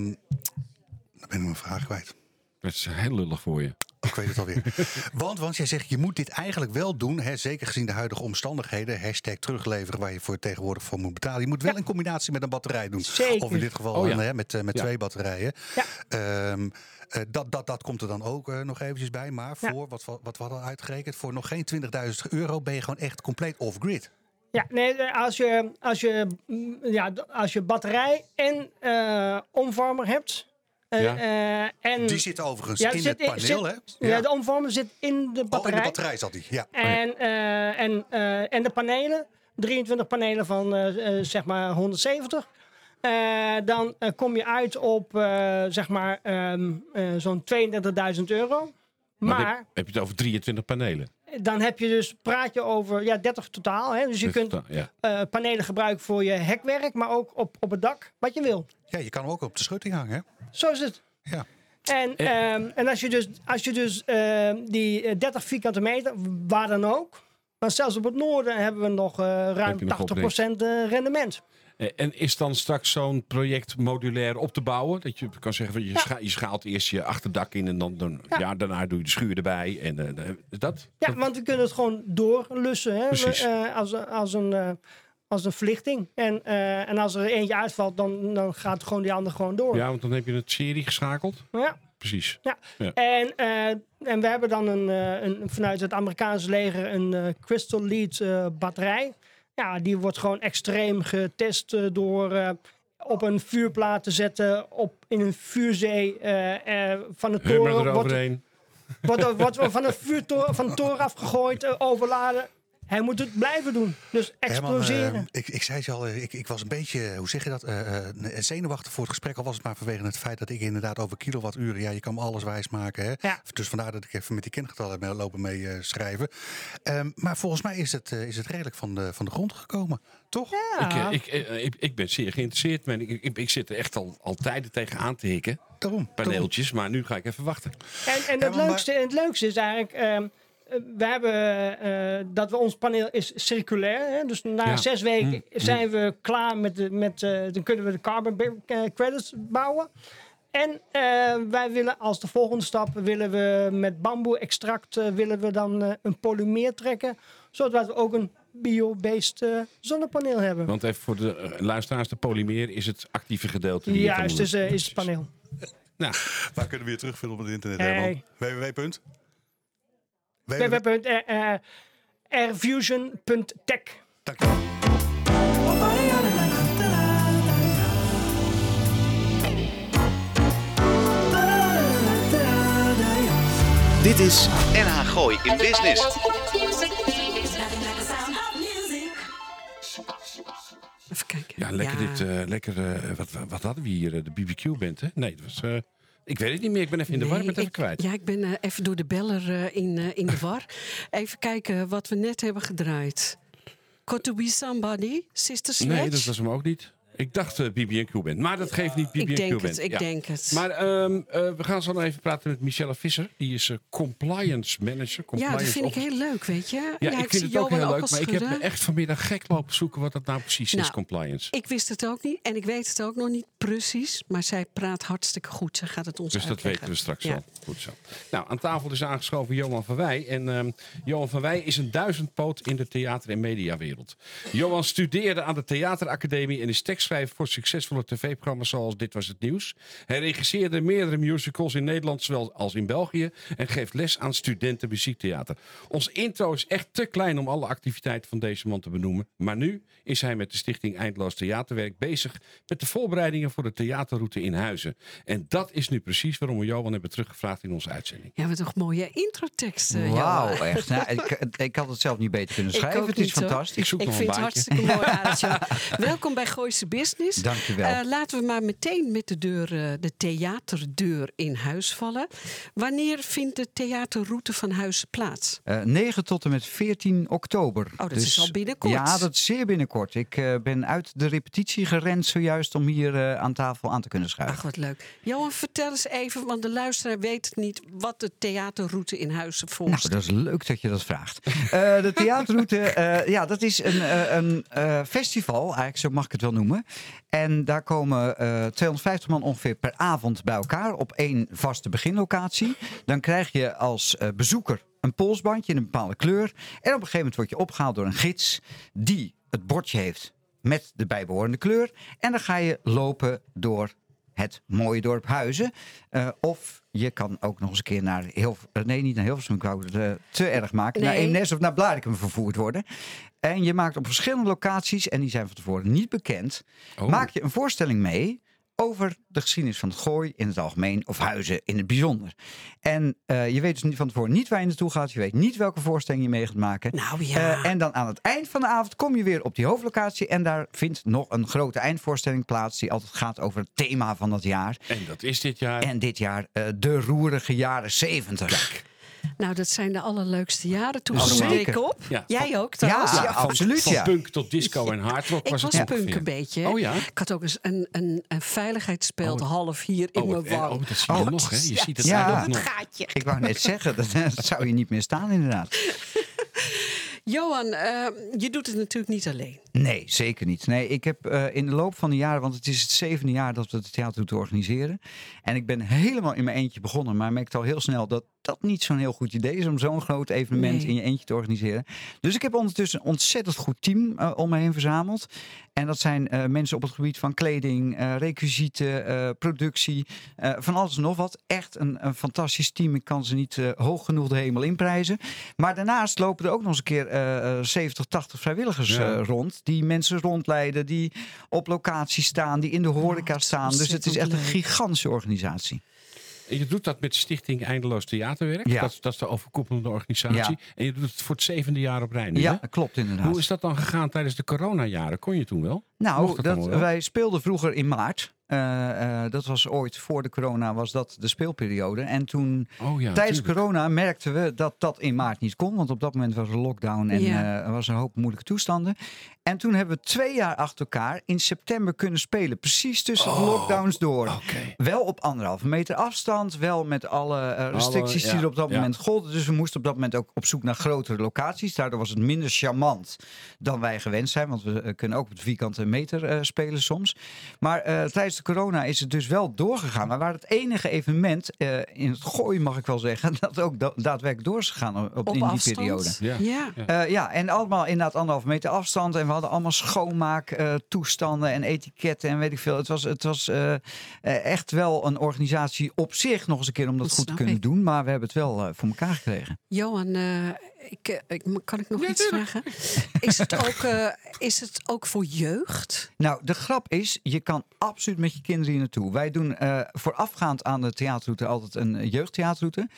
S4: dan ben ik mijn vraag kwijt.
S2: Dat is heel lullig voor je.
S4: Ik weet het alweer. want, want jij zegt, je moet dit eigenlijk wel doen. Hè, zeker gezien de huidige omstandigheden. Hashtag terugleveren waar je voor tegenwoordig voor moet betalen. Je moet wel in combinatie met een batterij doen.
S5: Zeker.
S4: Of in dit geval
S2: Oh ja.
S4: een, hè, met, eh, met
S2: Ja.
S4: twee batterijen.
S5: Ja.
S4: Ehm, eh, dat, dat, dat komt er dan ook eh, nog eventjes bij. Maar
S5: Ja.
S4: voor, wat, wat, wat we hadden uitgerekend, voor nog geen twintigduizend euro ben je gewoon echt compleet off-grid.
S5: ja, nee, als je, als je, mm, ja, als je batterij en eh, omvormer hebt. eh,
S2: Ja.
S5: eh, en,
S4: Die zit overigens
S5: ja,
S4: in
S5: zit
S4: het paneel, hè?
S5: Ja. de omvormer zit in de
S4: Oh,
S5: batterij.
S4: in de batterij zat die. Ja.
S5: En, eh, en, eh, en de panelen, drieëntwintig panelen van eh, eh, zeg maar honderdzeventig. Eh, dan eh, kom je uit op eh, zeg maar ehm, eh, zo'n tweeëndertigduizend euro.
S2: Maar,
S5: Maar
S2: heb, heb je het over drieëntwintig panelen?
S5: dan heb je dus, praat je over ja, dertig totaal. Hè? Dus je kunt
S2: Ja.
S5: eh, panelen gebruiken voor je hekwerk, maar ook op, op het dak, wat je wil.
S4: ja, je kan hem ook op de schutting hangen, hè?
S5: Zo is het.
S4: Ja.
S5: En,
S2: Eh.
S5: ehm, en als je dus, als je dus ehm, die eh, dertig vierkante meter, waar dan ook. Maar zelfs op het noorden hebben we nog eh,
S2: Heb
S5: ruim
S2: je nog
S5: tachtig procent eh, rendement.
S2: Eh, En is dan straks zo'n project modulair op te bouwen? Dat je kan zeggen, van, je,
S5: Ja.
S2: scha- je schaalt eerst je achterdak in en dan, dan ja.
S5: Ja.
S2: daarna doe je de schuur erbij. En eh, is dat?
S5: Ja,
S2: Dat-
S5: want we kunnen het gewoon doorlussen hè,
S2: Precies.
S5: eh, als, als, een, eh, als een verlichting. En, eh, en als er eentje uitvalt, dan, dan gaat gewoon die ander gewoon door.
S2: ja, want dan heb je het serie geschakeld.
S5: Ja.
S2: Precies.
S5: Ja.
S2: Ja.
S5: En, eh, en we hebben dan een, eh, een, vanuit het Amerikaanse leger een eh, Crystal Lead eh, batterij. Ja, die wordt gewoon extreem getest eh, door eh, op een vuurplaat te zetten, op, in een vuurzee eh, eh, van de
S2: Hummer
S5: toren. Wordt,
S2: eroverheen.
S5: wordt, er- wordt er van een vuurtoren van de toren afgegooid, eh, overladen. Hij moet het blijven doen. Dus
S4: Herman,
S5: exploseren.
S4: eh, ik, ik zei het je al, eh, ik, ik was een beetje, hoe zeg je dat, eh, eh, zenuwachtig voor het gesprek. Al was het maar vanwege het feit dat ik inderdaad over kilowatturen, ja, je kan me alles wijs maken. Hè?
S5: Ja.
S4: Dus vandaar dat ik even met die kindgetallen heb lopen mee eh, schrijven. Ehm, maar volgens mij is het, eh, is het redelijk van de, van de grond gekomen, toch?
S2: Ik,
S5: ja.
S2: eh, ik, eh, ik, ik ben zeer geïnteresseerd. Maar ik, ik, ik zit er echt al, al tijden tegen aan te hikken.
S4: Daarom.
S2: Paneeltjes, maar nu ga ik even wachten.
S5: En, en,
S4: Ja,
S5: het
S4: maar-
S5: leukste, en het leukste is eigenlijk, ehm, eh, we hebben eh, dat we ons paneel is circulair. Hè? Dus na
S2: Ja.
S5: zes weken
S2: Mm,
S5: zijn we klaar met, de, met eh, dan kunnen we de carbon ba- eh, credits bouwen. En eh, wij willen als de volgende stap willen we met bamboe extract eh, willen we dan eh, een polymeer trekken, zodat we ook een bio-based eh, zonnepaneel hebben.
S2: Want even voor de eh, luisteraars, de polymeer is het actieve gedeelte. die je kan
S5: Juist,
S2: doen.
S5: is, eh, is het paneel.
S2: Nou,
S4: Waar kunnen we je terugvinden op het internet,
S5: Hey.
S4: Herman? w w w punt
S5: w w w punt airfusion punt tech.
S4: Dankjewel.
S1: Dit is N H Gooi in Business.
S3: Even kijken.
S2: ja, lekker dit. eh, lekker, eh, wat, wat hadden we hier? Eh, De B B Q-band, hè? Nee, dat was... eh, Ik weet het niet meer, ik ben even in de war, ik ben het even
S3: ik,
S2: kwijt.
S3: Ja, ik ben uh, even door de beller uh, in, uh, in de war. Even kijken wat we net hebben gedraaid. Got to be somebody, Sister Sledge?
S2: Nee, dat was hem ook niet. Ik dacht uh, B B en Q Band, maar dat geeft niet B B en Q
S3: Ik denk
S2: Band.
S3: het, ik
S2: ja.
S3: denk het.
S2: Maar um, uh, we gaan zo nog even praten met Michelle Visser. Die is uh, compliance manager. Compliance
S3: ja, dat vind ik
S2: officer.
S3: heel leuk, weet je.
S2: Ja,
S3: ja
S2: ik,
S3: ik
S2: vind
S3: zie
S2: het ook
S3: Johan
S2: heel
S3: al
S2: leuk. Maar ik heb
S3: schudden.
S2: me echt vanmiddag gek lopen zoeken wat dat nou precies
S3: Nou,
S2: is, compliance.
S3: Ik wist het ook niet en ik weet het ook nog niet precies. Maar zij praat hartstikke goed. Ze gaat het ons
S2: Dus dat
S3: uitleggen.
S2: weten we straks
S3: Ja.
S2: wel. Goed zo. Nou, aan tafel is aangeschoven Johan van Wij. En um, Johan van Wij is een duizendpoot in de theater- en mediawereld. Johan studeerde aan de Theateracademie en is tekstschrijver voor succesvolle tv-programma's zoals Dit Was Het Nieuws. Hij regisseerde meerdere musicals in Nederland, zowel als in België. En geeft les aan studenten muziektheater. Ons intro is echt te klein om alle activiteiten van deze man te benoemen. Maar nu is hij met de stichting Eindeloos Theaterwerk bezig met de voorbereidingen voor de theaterroute in Huizen. En dat is nu precies waarom we Johan hebben teruggevraagd in onze uitzending.
S3: Ja, wat een mooie introteksten.
S6: Wauw,
S3: Johan.
S6: echt. Nou, ik, ik had het zelf niet beter kunnen
S3: Ik
S6: schrijven.
S3: ook
S6: Het is
S3: niet, hoor.
S6: fantastisch.
S2: Ik zoek
S3: Ik
S2: nog
S3: vind
S2: een
S3: het
S2: baantje.
S3: hartstikke mooi, Aartje. Welkom bij Gooise Business.
S6: Dank je wel.
S3: Uh, laten we maar meteen met de, deur, uh, de theaterdeur in huis vallen. Wanneer vindt de theaterroute van Huizen plaats?
S6: Uh, negen tot en met veertien oktober.
S3: Oh, dat is al binnenkort.
S6: Ja, dat is zeer binnenkort. Ik uh, ben uit de repetitie gerend zojuist om hier uh, aan tafel aan te kunnen schuiven.
S3: Ach, wat leuk. Johan, vertel eens even, want de luisteraar weet het niet, wat de theaterroute in Huizen voorstelt.
S6: Nou, dat is leuk dat je dat vraagt. Uh, de theaterroute, uh, ja, dat is een, uh, een uh, festival, eigenlijk zo mag ik het wel noemen. En daar komen uh, tweehonderdvijftig man ongeveer per avond bij elkaar op één vaste beginlocatie. Dan krijg je als uh, bezoeker een polsbandje in een bepaalde kleur. En op een gegeven moment word je opgehaald door een gids die het bordje heeft met de bijbehorende kleur. En dan ga je lopen door het mooie dorp Huizen. Uh, of je kan ook nog eens een keer naar Hilversum. Uh, nee, niet naar Hilversum. Ik wou het uh, te erg maken.
S3: Nee.
S6: Naar Eemnes of naar Blaricum vervoerd worden. En je maakt op verschillende locaties, en die zijn van tevoren niet bekend,
S2: Oh.
S6: maak je een voorstelling mee over de geschiedenis van het Gooi in het algemeen of Huizen in het bijzonder. En uh, je weet dus niet van tevoren niet waar je naartoe gaat. Je weet niet welke voorstelling je mee gaat maken.
S3: Nou ja.
S6: Uh, en dan aan het eind van de avond kom je weer op die hoofdlocatie. En daar vindt nog een grote eindvoorstelling plaats die altijd gaat over het thema van dat jaar.
S2: En dat is dit jaar.
S6: En dit jaar uh, de roerige jaren zeventig.
S3: Nou, dat zijn de allerleukste jaren. Toen
S6: Oh,
S3: groeide
S6: zeker.
S3: ik op.
S2: Ja.
S3: Jij ook
S6: Ja,
S3: trouwens.
S6: ja,
S2: van,
S6: absoluut,
S2: van
S6: ja.
S2: punk tot disco en hardrock
S3: Ik
S2: was
S3: was
S2: het
S3: punk
S2: ongeveer.
S3: een beetje. Hè?
S2: Oh ja?
S3: Ik had ook eens een, een, een veiligheidsspeld
S2: Oh,
S3: half hier in
S2: Oh,
S3: mijn
S2: het- eh,
S3: wang.
S2: oh, dat zie je
S6: Oh,
S2: nog, hè? Je
S3: ja,
S2: ziet het
S6: ja.
S2: eigenlijk
S3: Het
S2: nog.
S3: gaatje.
S6: Ik wou net zeggen, dat, dat zou je niet meer staan inderdaad.
S3: Johan, uh, je doet het natuurlijk niet alleen.
S6: Nee, zeker niet. Nee, ik heb uh, in de loop van de jaren, want het is het zevende jaar dat we het theater organiseren. En ik ben helemaal in mijn eentje begonnen, maar merkte al heel snel dat dat niet zo'n heel goed idee is om zo'n groot evenement
S3: Nee.
S6: in je eentje te organiseren. Dus ik heb ondertussen een ontzettend goed team uh, om me heen verzameld. En dat zijn uh, mensen op het gebied van kleding, uh, requisieten, uh, productie, uh, van alles en nog wat. Echt een, een fantastisch team. Ik kan ze niet uh, hoog genoeg de hemel inprijzen. Maar daarnaast lopen er ook nog eens een keer uh, zeventig, tachtig vrijwilligers
S2: Ja.
S6: uh, rond. Die mensen rondleiden, die op locatie staan, die in de horeca
S3: Oh,
S6: staan. Dus het is echt een
S3: ontzettend leuk.
S6: gigantische organisatie.
S2: En je doet dat met de Stichting Eindeloos Theaterwerk.
S6: Ja.
S2: Dat, is- dat is de overkoepelende organisatie.
S6: Ja.
S2: En je doet het voor het zevende jaar op rij nu,
S6: Ja,
S2: hè?
S6: dat klopt inderdaad.
S2: Hoe is dat dan gegaan tijdens de coronajaren? Kon je toen wel? Mocht
S6: Nou,
S2: dat
S6: dat,
S2: allemaal wel?
S6: wij speelden vroeger in maart. Uh, uh, dat was ooit voor de corona, was dat de speelperiode. En toen,
S2: Oh ja,
S6: tijdens
S2: tuurlijk.
S6: corona, merkten we dat dat in maart niet kon. Want op dat moment was er lockdown en
S3: Ja.
S6: uh, er was een hoop moeilijke toestanden. En toen hebben we twee jaar achter elkaar in september kunnen spelen. Precies tussen de
S2: Oh,
S6: lockdowns door.
S2: Oké.
S6: Wel op anderhalve meter afstand. Wel met alle uh, restricties
S2: Alle-
S6: die
S2: ja,
S6: er op dat
S2: ja.
S6: moment golden. Dus we moesten op dat moment ook op zoek naar grotere locaties. Daardoor was het minder charmant dan wij gewend zijn. Want we uh, kunnen ook op de vierkante meter uh, spelen soms. Maar uh, tijdens de corona is het dus wel doorgegaan. We waren het enige evenement uh, in het Gooi, mag ik wel zeggen, dat ook da- daadwerkelijk door is gegaan op,
S3: Op
S6: in die
S3: afstand.
S6: periode.
S2: Ja.
S3: Ja.
S6: Uh, ja, en allemaal inderdaad anderhalve meter afstand. En we hadden allemaal schoonmaaktoestanden uh, en etiketten en weet ik veel. Het was, het was uh, uh, echt wel een organisatie op zich nog eens een keer om dat,
S3: Dat
S6: goed te
S3: snap
S6: kunnen
S3: ik.
S6: doen. Maar we hebben het wel uh, voor elkaar gekregen.
S3: Johan, uh, ik, uh, ik, kan ik nog
S2: Ja,
S3: iets
S2: tuurlijk.
S3: vragen? Is het, ook, uh, is het ook voor jeugd?
S6: Nou, de grap is, je kan absoluut met je kinderen hier naartoe. Wij doen uh, voorafgaand aan de theaterroute altijd een jeugdtheaterroute.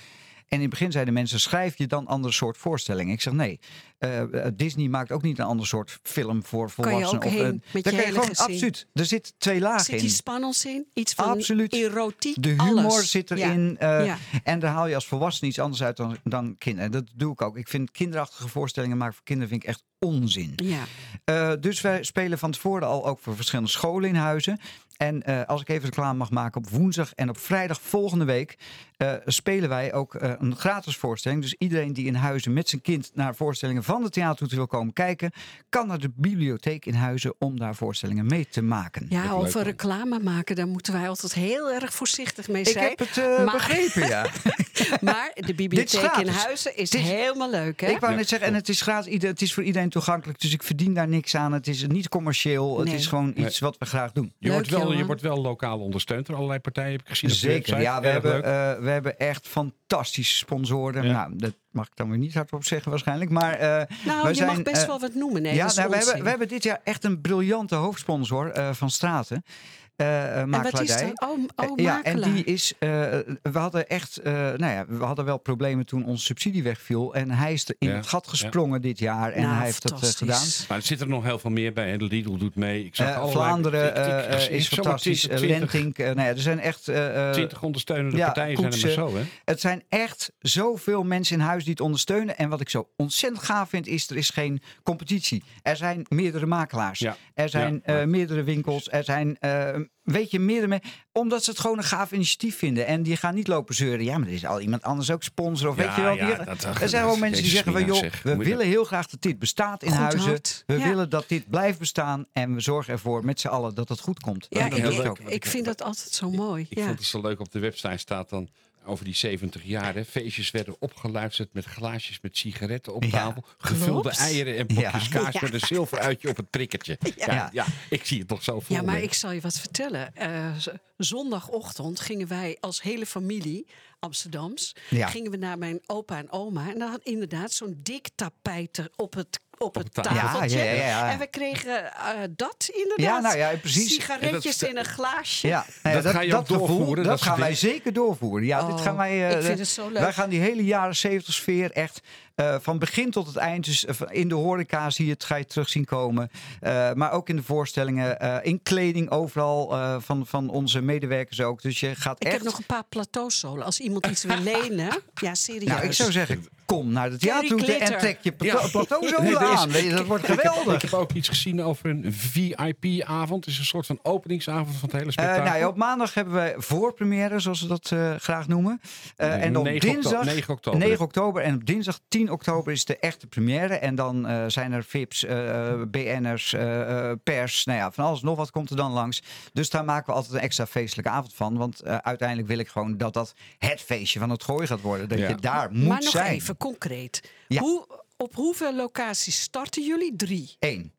S6: En in het begin zeiden mensen, schrijf je dan andere soort voorstellingen? Ik zeg nee. Uh, Disney maakt ook niet een ander soort film voor volwassenen.
S3: Kan je ook heen
S6: of,
S3: met
S6: daar
S3: je
S6: kan je
S3: hele
S6: gewoon,
S3: gezin.
S6: absoluut. Er zit twee lagen
S3: Zit
S6: in.
S3: die spannend in? Iets van
S6: Absoluut.
S3: erotiek,
S6: De humor
S3: alles.
S6: zit erin. Ja. Uh,
S3: ja.
S6: En daar haal je als volwassene iets anders uit dan, dan kinderen. Dat doe ik ook. Ik vind kinderachtige voorstellingen maken voor kinderen vind ik echt onzin.
S3: Ja.
S6: Uh, dus wij spelen van tevoren al ook voor verschillende scholen in Huizen. En uh, als ik even reclame mag maken, op woensdag en op vrijdag volgende week uh, spelen wij ook uh, een gratis voorstelling. Dus iedereen die in Huizen met zijn kind naar voorstellingen van de theaterroute wil komen kijken, kan naar de bibliotheek in Huizen om daar voorstellingen mee te maken.
S3: Ja, over reclame maken, daar moeten wij altijd heel erg voorzichtig mee zijn.
S6: Ik heb het uh, maar, begrepen, ja.
S3: Maar de bibliotheek in Huizen is
S6: dit,
S3: helemaal leuk, hè?
S6: Ik wou
S3: ja.
S6: net zeggen, en het is gratis, het is voor iedereen toegankelijk, dus ik verdien daar niks aan. Het is niet commercieel,
S3: nee.
S6: het is gewoon
S2: nee.
S6: iets wat we graag doen.
S2: Je,
S3: leuk,
S2: wordt wel, je
S3: jongen.
S2: wordt wel lokaal ondersteund door allerlei partijen, heb ik gezien.
S6: Zeker, ja, we
S2: Erg
S6: hebben,
S2: leuk.
S6: uh, we hebben echt fantastische sponsoren.
S2: Ja.
S6: Nou, dat mag ik dan weer niet hardop zeggen waarschijnlijk. Maar, uh,
S3: nou,
S6: wij
S3: je
S6: zijn,
S3: mag best
S6: uh,
S3: wel wat noemen. Nee,
S6: ja,
S3: dat is
S6: nou, we, hebben,
S3: onzin.
S6: we hebben dit jaar echt een briljante hoofdsponsor uh, van Straten. Uh,
S3: en wat is dat? Oh, oh
S6: uh, ja, en
S3: makelaar.
S6: die is. Uh, we hadden echt. Uh, nou ja, we hadden wel problemen toen onze subsidie wegviel. En hij is er in
S2: Ja,
S6: het gat gesprongen ja. dit jaar. En
S3: nou,
S6: hij heeft dat uh, gedaan.
S2: Maar er zit er nog heel veel meer bij. Hè? De Lidl doet mee. Ik zag
S6: uh,
S2: allerlei,
S6: Vlaanderen
S2: ik, ik, ik,
S6: uh, is fantastisch. Lentink. Uh, nou ja, er zijn echt. Uh,
S2: twintig ondersteunende
S6: ja,
S2: partijen
S6: koeksen.
S2: zijn er maar zo. Hè?
S6: Het zijn echt zoveel mensen in huis die het ondersteunen. En wat ik zo ontzettend gaaf vind, is er is geen competitie. Er zijn meerdere makelaars.
S2: Ja.
S6: Er zijn
S2: ja.
S6: uh, meerdere winkels. Er zijn, uh, weet je, meerdere... Me- omdat ze het gewoon een gaaf initiatief vinden. En die gaan niet lopen zeuren. Ja, maar er is al iemand anders ook sponsor. Of
S2: Ja,
S6: weet je wel.
S2: ja,
S6: Die,
S2: dat,
S6: er zijn gewoon mensen die zeggen van, joh,
S2: zeg,
S6: we willen
S2: dat...
S6: heel graag dat dit bestaat in
S3: Goed
S6: Huizen.
S3: hard.
S6: We
S3: ja.
S6: willen dat dit blijft bestaan. En we zorgen ervoor met z'n allen dat het goed komt.
S3: Ja,
S6: en dat
S3: ik,
S6: doe
S3: ik,
S6: ook.
S3: ik vind dat altijd zo mooi.
S2: Ik
S3: ja.
S2: vond het zo leuk, op de website staat dan over die zeventig jaar. Hè. Feestjes werden opgeluisterd met glaasjes met sigaretten op tafel. Ja, gevulde
S3: klopt.
S2: eieren en potjes
S6: Ja.
S2: kaas
S3: Ja.
S2: met een zilveruitje op het prikkertje. Ja. Ja,
S6: Ja.
S2: ja, ik zie het toch zo voor
S3: Ja, maar
S2: me.
S3: ik zal je wat vertellen. Uh, z- zondagochtend gingen wij als hele familie, Amsterdams,
S6: Ja.
S3: gingen we naar mijn opa en oma. En dan had inderdaad zo'n dik tapijt er op het op het
S2: tafel.
S3: tafeltje.
S6: Ja, ja, ja, ja.
S3: En we kregen uh, dat inderdaad.
S6: Ja, nou ja, precies.
S3: Sigaretjes
S2: Dat-
S3: in een glaasje.
S6: Ja, nou ja,
S2: Dat ga je ook
S6: gevoel,
S2: doorvoeren,
S6: Dat
S2: dat
S6: gaan
S2: soort
S6: wij
S2: dingen.
S6: zeker doorvoeren. Ja, dit
S3: Oh,
S6: gaan wij. Uh,
S3: ik vind het zo leuk.
S6: Wij gaan die hele jaren zeventig sfeer echt uh, van begin tot het eind. Dus uh, in de horeca zie je het, ga je het terug zien komen. Uh, maar ook in de voorstellingen, uh, in kleding overal uh, van, van onze medewerkers ook. Dus je gaat
S3: Ik
S6: echt.
S3: heb nog een paar plateausolen. Als iemand iets wil lenen. Ja, serieus.
S6: Nou, ik zou zeggen, kom naar de
S3: Terry
S6: theaterroute en
S3: Glitter.
S6: trek je plateau,
S2: Ja.
S6: plateauzolen
S2: Nee, er is-
S6: aan. Weet je, dat wordt geweldig.
S2: Ik heb ook iets gezien over een V I P-avond. Het is een soort van openingsavond van het hele
S6: Uh,
S2: spektakel.
S6: nou ja, op maandag hebben wij voorpremière, zoals we dat uh, graag noemen. Uh,
S2: Nee,
S6: en op
S2: negen
S6: dinsdag,
S2: oktober- negen oktober.
S6: negen oktober en op dinsdag tien oktober is de echte première. En dan uh, zijn er V I P's, uh, B N'ers, uh, uh, pers, nou ja, van alles nog wat komt er dan langs. Dus daar maken we altijd een extra feestelijke avond van. Want uh, uiteindelijk wil ik gewoon dat dat het feestje van het gooi gaat worden. Dat
S2: Ja.
S6: je daar moet
S3: maar nog
S6: zijn.
S3: even concreet.
S6: Ja.
S3: Hoe, op hoeveel locaties starten jullie? Drie.
S6: Eén.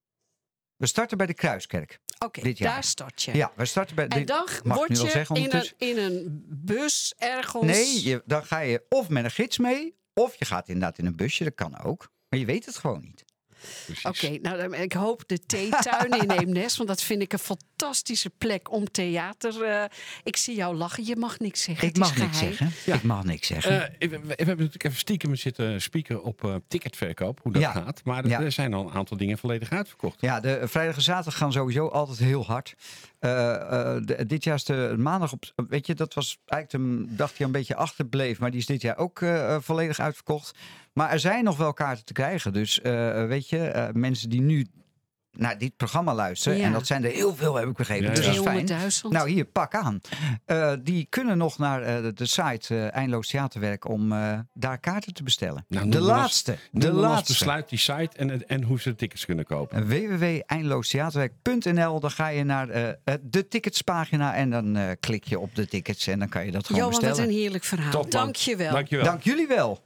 S6: We starten bij de Kruiskerk.
S3: Oké, okay,
S6: Dit jaar.
S3: daar start je.
S6: Ja, we starten bij.
S3: En
S6: dit-
S3: dan
S6: mag ik
S3: word
S6: nu wel
S3: je
S6: zeggen
S3: in, een,
S6: ondertussen?
S3: in een bus ergens...
S6: Nee, je, dan ga je of met een gids mee, of je gaat inderdaad in een busje. Dat kan ook. Maar je weet het gewoon niet.
S2: Precies.
S3: Oké, nou dan- ik hoop de theetuin in Eemnes, want dat vind ik een fantastische plek om theater. Uh, ik zie jou lachen, je mag niks zeggen.
S6: Ik
S3: het is
S6: mag niks
S3: geheim.
S6: zeggen.
S2: Ja.
S6: Ik mag niks zeggen.
S2: Uh, we, we hebben natuurlijk even stiekem zitten spieken op uh, ticketverkoop, hoe dat
S6: Ja.
S2: gaat. Maar er
S6: Ja.
S2: zijn al een aantal dingen volledig uitverkocht.
S6: Ja, de vrijdag en zaterdag gaan sowieso altijd heel hard. Uh, uh, de, dit jaar is de maandag op. Weet je, dat was eigenlijk de dag die een beetje achterbleef. Maar die is dit jaar ook uh, volledig uitverkocht. Maar er zijn nog wel kaarten te krijgen. Dus uh, weet je, uh, mensen die nu naar dit programma luisteren.
S3: Ja.
S6: En dat zijn er heel veel, heb ik begrepen.
S2: Ja, ja.
S6: Dus dat is fijn.
S3: tweehonderdduizend.
S6: Nou, hier, pak aan. Uh, die kunnen nog naar uh, de, de site uh, Eindeloos Theaterwerk om uh, daar kaarten te bestellen.
S2: Nou,
S6: de
S2: noem maar
S6: laatste.
S2: als-
S6: De
S2: noem maar als
S6: laatste.
S2: besluit die site en, en hoe ze de tickets kunnen kopen.
S6: w w w punt eindeloostheaterwerk punt n l. Dan ga je naar uh, de ticketspagina en dan uh, klik je op de tickets en dan kan je dat gewoon
S3: Johan, wat
S6: bestellen.
S3: een heerlijk verhaal.
S2: Top, man.
S3: Dank je wel.
S2: Dankjewel.
S6: Dank jullie wel.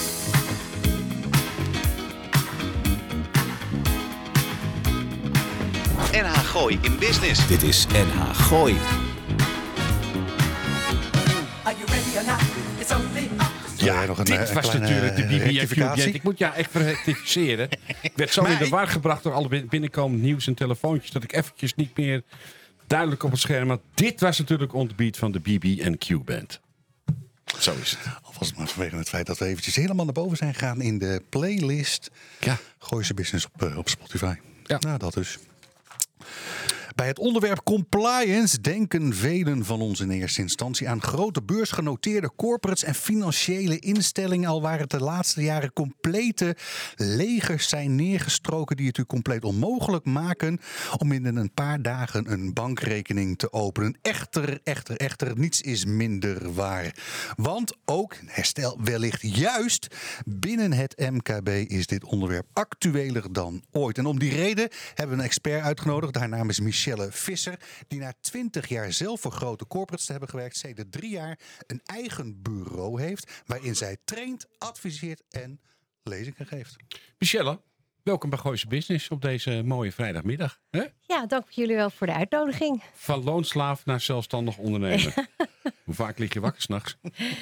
S1: N H Gooi in Business. Dit is N H Gooi.
S4: Ja, nog een,
S2: Dit
S4: eh,
S2: was
S4: kleine
S2: natuurlijk de B B en Q
S4: rectificatie.
S2: Band. Ik moet ja echt rectificeren. Ik werd zo
S4: Maar
S2: in de
S4: ik-
S2: war gebracht door alle binnenkomend nieuws en telefoontjes dat ik eventjes niet meer duidelijk op het scherm had. Dit was natuurlijk on the beat van de B B en Q Band. Zo is het.
S4: Al was het maar vanwege het feit dat we eventjes helemaal naar boven zijn gegaan in de playlist.
S2: Ja.
S4: Gooise Business op, uh, op Spotify.
S2: Ja.
S4: Nou, dat dus. Bij het onderwerp compliance denken velen van ons in eerste instantie aan grote beursgenoteerde corporates en financiële instellingen, al waar het de laatste jaren complete legers zijn neergestroken die het u compleet onmogelijk maken om in een paar dagen een bankrekening te openen. Echter, echter, echter, niets is minder waar. Want ook, herstel wellicht juist, binnen het M K B is dit onderwerp actueler dan ooit. En om die reden hebben we een expert uitgenodigd. Haar naam is Michelle Visser, die na twintig jaar zelf voor grote corporates te hebben gewerkt, sedert drie jaar een eigen bureau heeft, waarin zij traint, adviseert en lezingen geeft.
S2: Michelle, welkom bij Gooise Business op deze mooie vrijdagmiddag. Hè?
S7: Ja, dank jullie wel voor de uitnodiging.
S2: Van loonslaaf naar zelfstandig ondernemer. Hoe vaak lig je wakker s'nachts?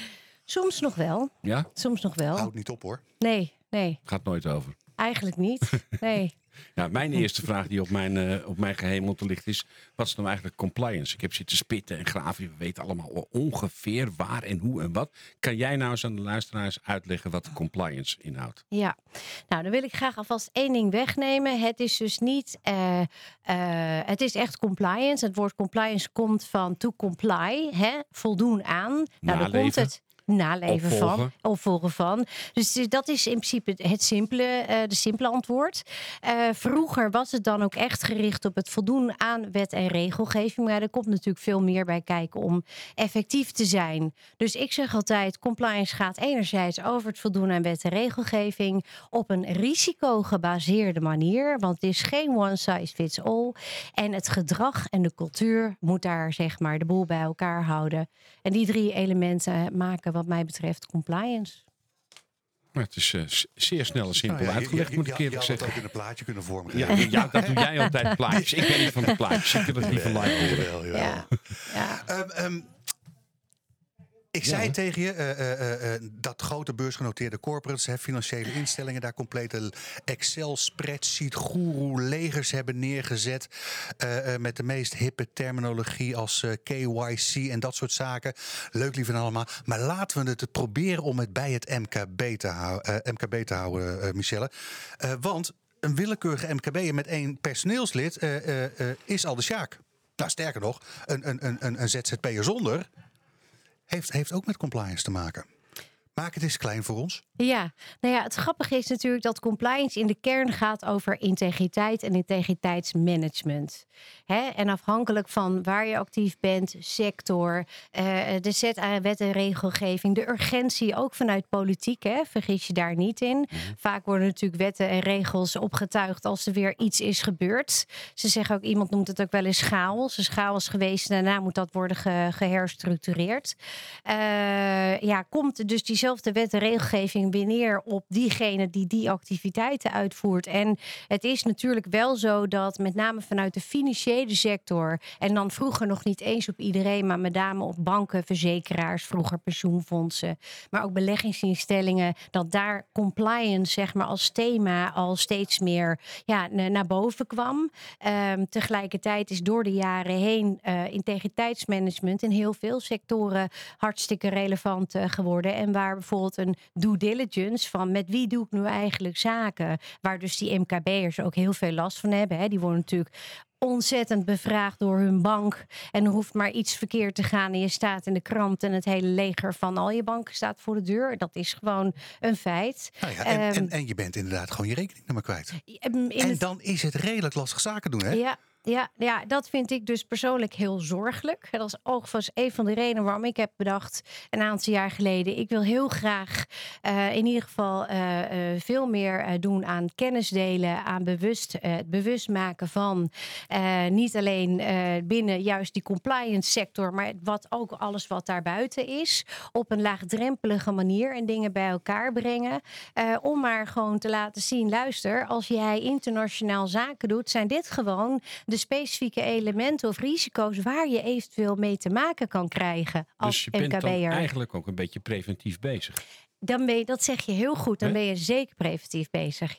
S7: Soms nog wel.
S2: Ja?
S7: Soms nog wel.
S4: Houd niet op hoor.
S7: Nee, nee.
S2: Gaat nooit over.
S7: Eigenlijk niet. Nee.
S2: Ja, mijn eerste vraag die op mijn, uh, op mijn gehemelte ligt is, wat is nou eigenlijk compliance? Ik heb zitten spitten en graven. We weten allemaal ongeveer waar en hoe en wat. Kan jij nou eens aan de luisteraars uitleggen wat compliance inhoudt?
S7: Ja, nou dan wil ik graag alvast één ding wegnemen. Het is dus niet, uh, uh, het is echt compliance. Het woord compliance komt van to comply, hè? Voldoen aan. Nou, dan komt het naleven
S2: opvolgen.
S7: van, opvolgen van. Dus dat is in principe het simpele, uh, de simpele antwoord. Uh, vroeger was het dan ook echt gericht op het voldoen aan wet en regelgeving. Maar er komt natuurlijk veel meer bij kijken om effectief te zijn. Dus ik zeg altijd, compliance gaat enerzijds over het voldoen aan wet en regelgeving op een risicogebaseerde manier. Want het is geen one size fits all. En het gedrag en de cultuur moet daar zeg maar de boel bij elkaar houden. En die drie elementen maken wat mij betreft compliance.
S2: Maar het is uh, zeer snel en simpel
S4: Nou ja,
S2: uitgelegd,
S4: je,
S2: moet
S4: je,
S2: ik
S4: je,
S2: eerlijk
S4: je had het
S2: zeggen.
S4: ook in een plaatje kunnen vormgeven.
S2: Ja, ja, dat doe jij altijd, plaatjes. Ik ben niet van de plaatjes. Ik wil het liever live horen.
S4: Jawel, jawel.
S7: Ja, ja.
S4: Um, um, ik zei
S2: Ja.
S4: tegen je uh, uh, uh, dat grote beursgenoteerde corporates, hè, financiële instellingen, daar complete Excel-spreadsheet, goeroe-legers hebben neergezet. Uh, uh, met de meest hippe terminologie als uh, K Y C en dat soort zaken. Leuk, lief en allemaal. Maar laten we het proberen om het bij het M K B te, hou, uh, M K B te houden, uh, Michelle. Uh, want een willekeurige M K B'er met één personeelslid uh, uh, uh, is al de sjaak. Nou, sterker nog, een, een, een, een Z Z P'er zonder heeft, heeft ook met compliance te maken. Maak het eens klein voor ons.
S7: Ja, nou ja, het grappige is natuurlijk dat compliance in de kern gaat over integriteit en integriteitsmanagement. Hè? En afhankelijk van waar je actief bent, sector, uh, de zet aan wet en regelgeving, de urgentie ook vanuit politiek, hè? Vergis je daar niet in. Mm-hmm. Vaak worden natuurlijk wetten en regels opgetuigd als er weer iets is gebeurd. Ze zeggen ook, iemand noemt het ook wel eens chaos. Er is chaos geweest en daarna moet dat worden ge- geherstructureerd. Uh, ja, komt dus diezelfde wet en regelgeving weer neer op diegene die die activiteiten uitvoert. En het is natuurlijk wel zo dat met name vanuit de financiële sector, en dan vroeger nog niet eens op iedereen, maar met name op banken, verzekeraars, vroeger pensioenfondsen, maar ook beleggingsinstellingen, dat daar compliance zeg maar als thema al steeds meer ja, naar boven kwam. Um, tegelijkertijd is door de jaren heen uh, integriteitsmanagement in heel veel sectoren hartstikke relevant uh, geworden. En waar bijvoorbeeld een due diligence van met wie doe ik nu eigenlijk zaken, waar dus die M K B'ers ook heel veel last van hebben. Hè. Die worden natuurlijk ontzettend bevraagd door hun bank. En er hoeft maar iets verkeerd te gaan en je staat in de krant en het hele leger van al je banken staat voor de deur. Dat is gewoon een feit.
S4: Nou ja, en,
S7: Um,
S4: en, en je bent inderdaad gewoon je rekeningnummer kwijt.
S7: in
S4: En
S7: het-
S4: dan is het redelijk lastig zaken doen, hè?
S7: Ja, ja, ja, dat vind ik dus persoonlijk heel zorgelijk. Dat is overigens een van de redenen waarom ik heb bedacht een aantal jaar geleden. Ik wil heel graag uh, in ieder geval uh, uh, veel meer uh, doen aan kennis delen, aan bewust, uh, het bewust maken van uh, niet alleen uh, binnen juist die compliance sector, maar wat ook alles wat daarbuiten is. Op een laagdrempelige manier en dingen bij elkaar brengen. Uh, om maar gewoon te laten zien, luister, als jij internationaal zaken doet, zijn dit gewoon de specifieke elementen of risico's waar je eventueel mee te maken kan krijgen als
S2: Dus je bent dan
S7: M K B'er.
S2: eigenlijk ook een beetje preventief bezig.
S7: Dan ben je, dat zeg je heel goed, dan
S2: Hè?
S7: ben je zeker preventief bezig. Ja,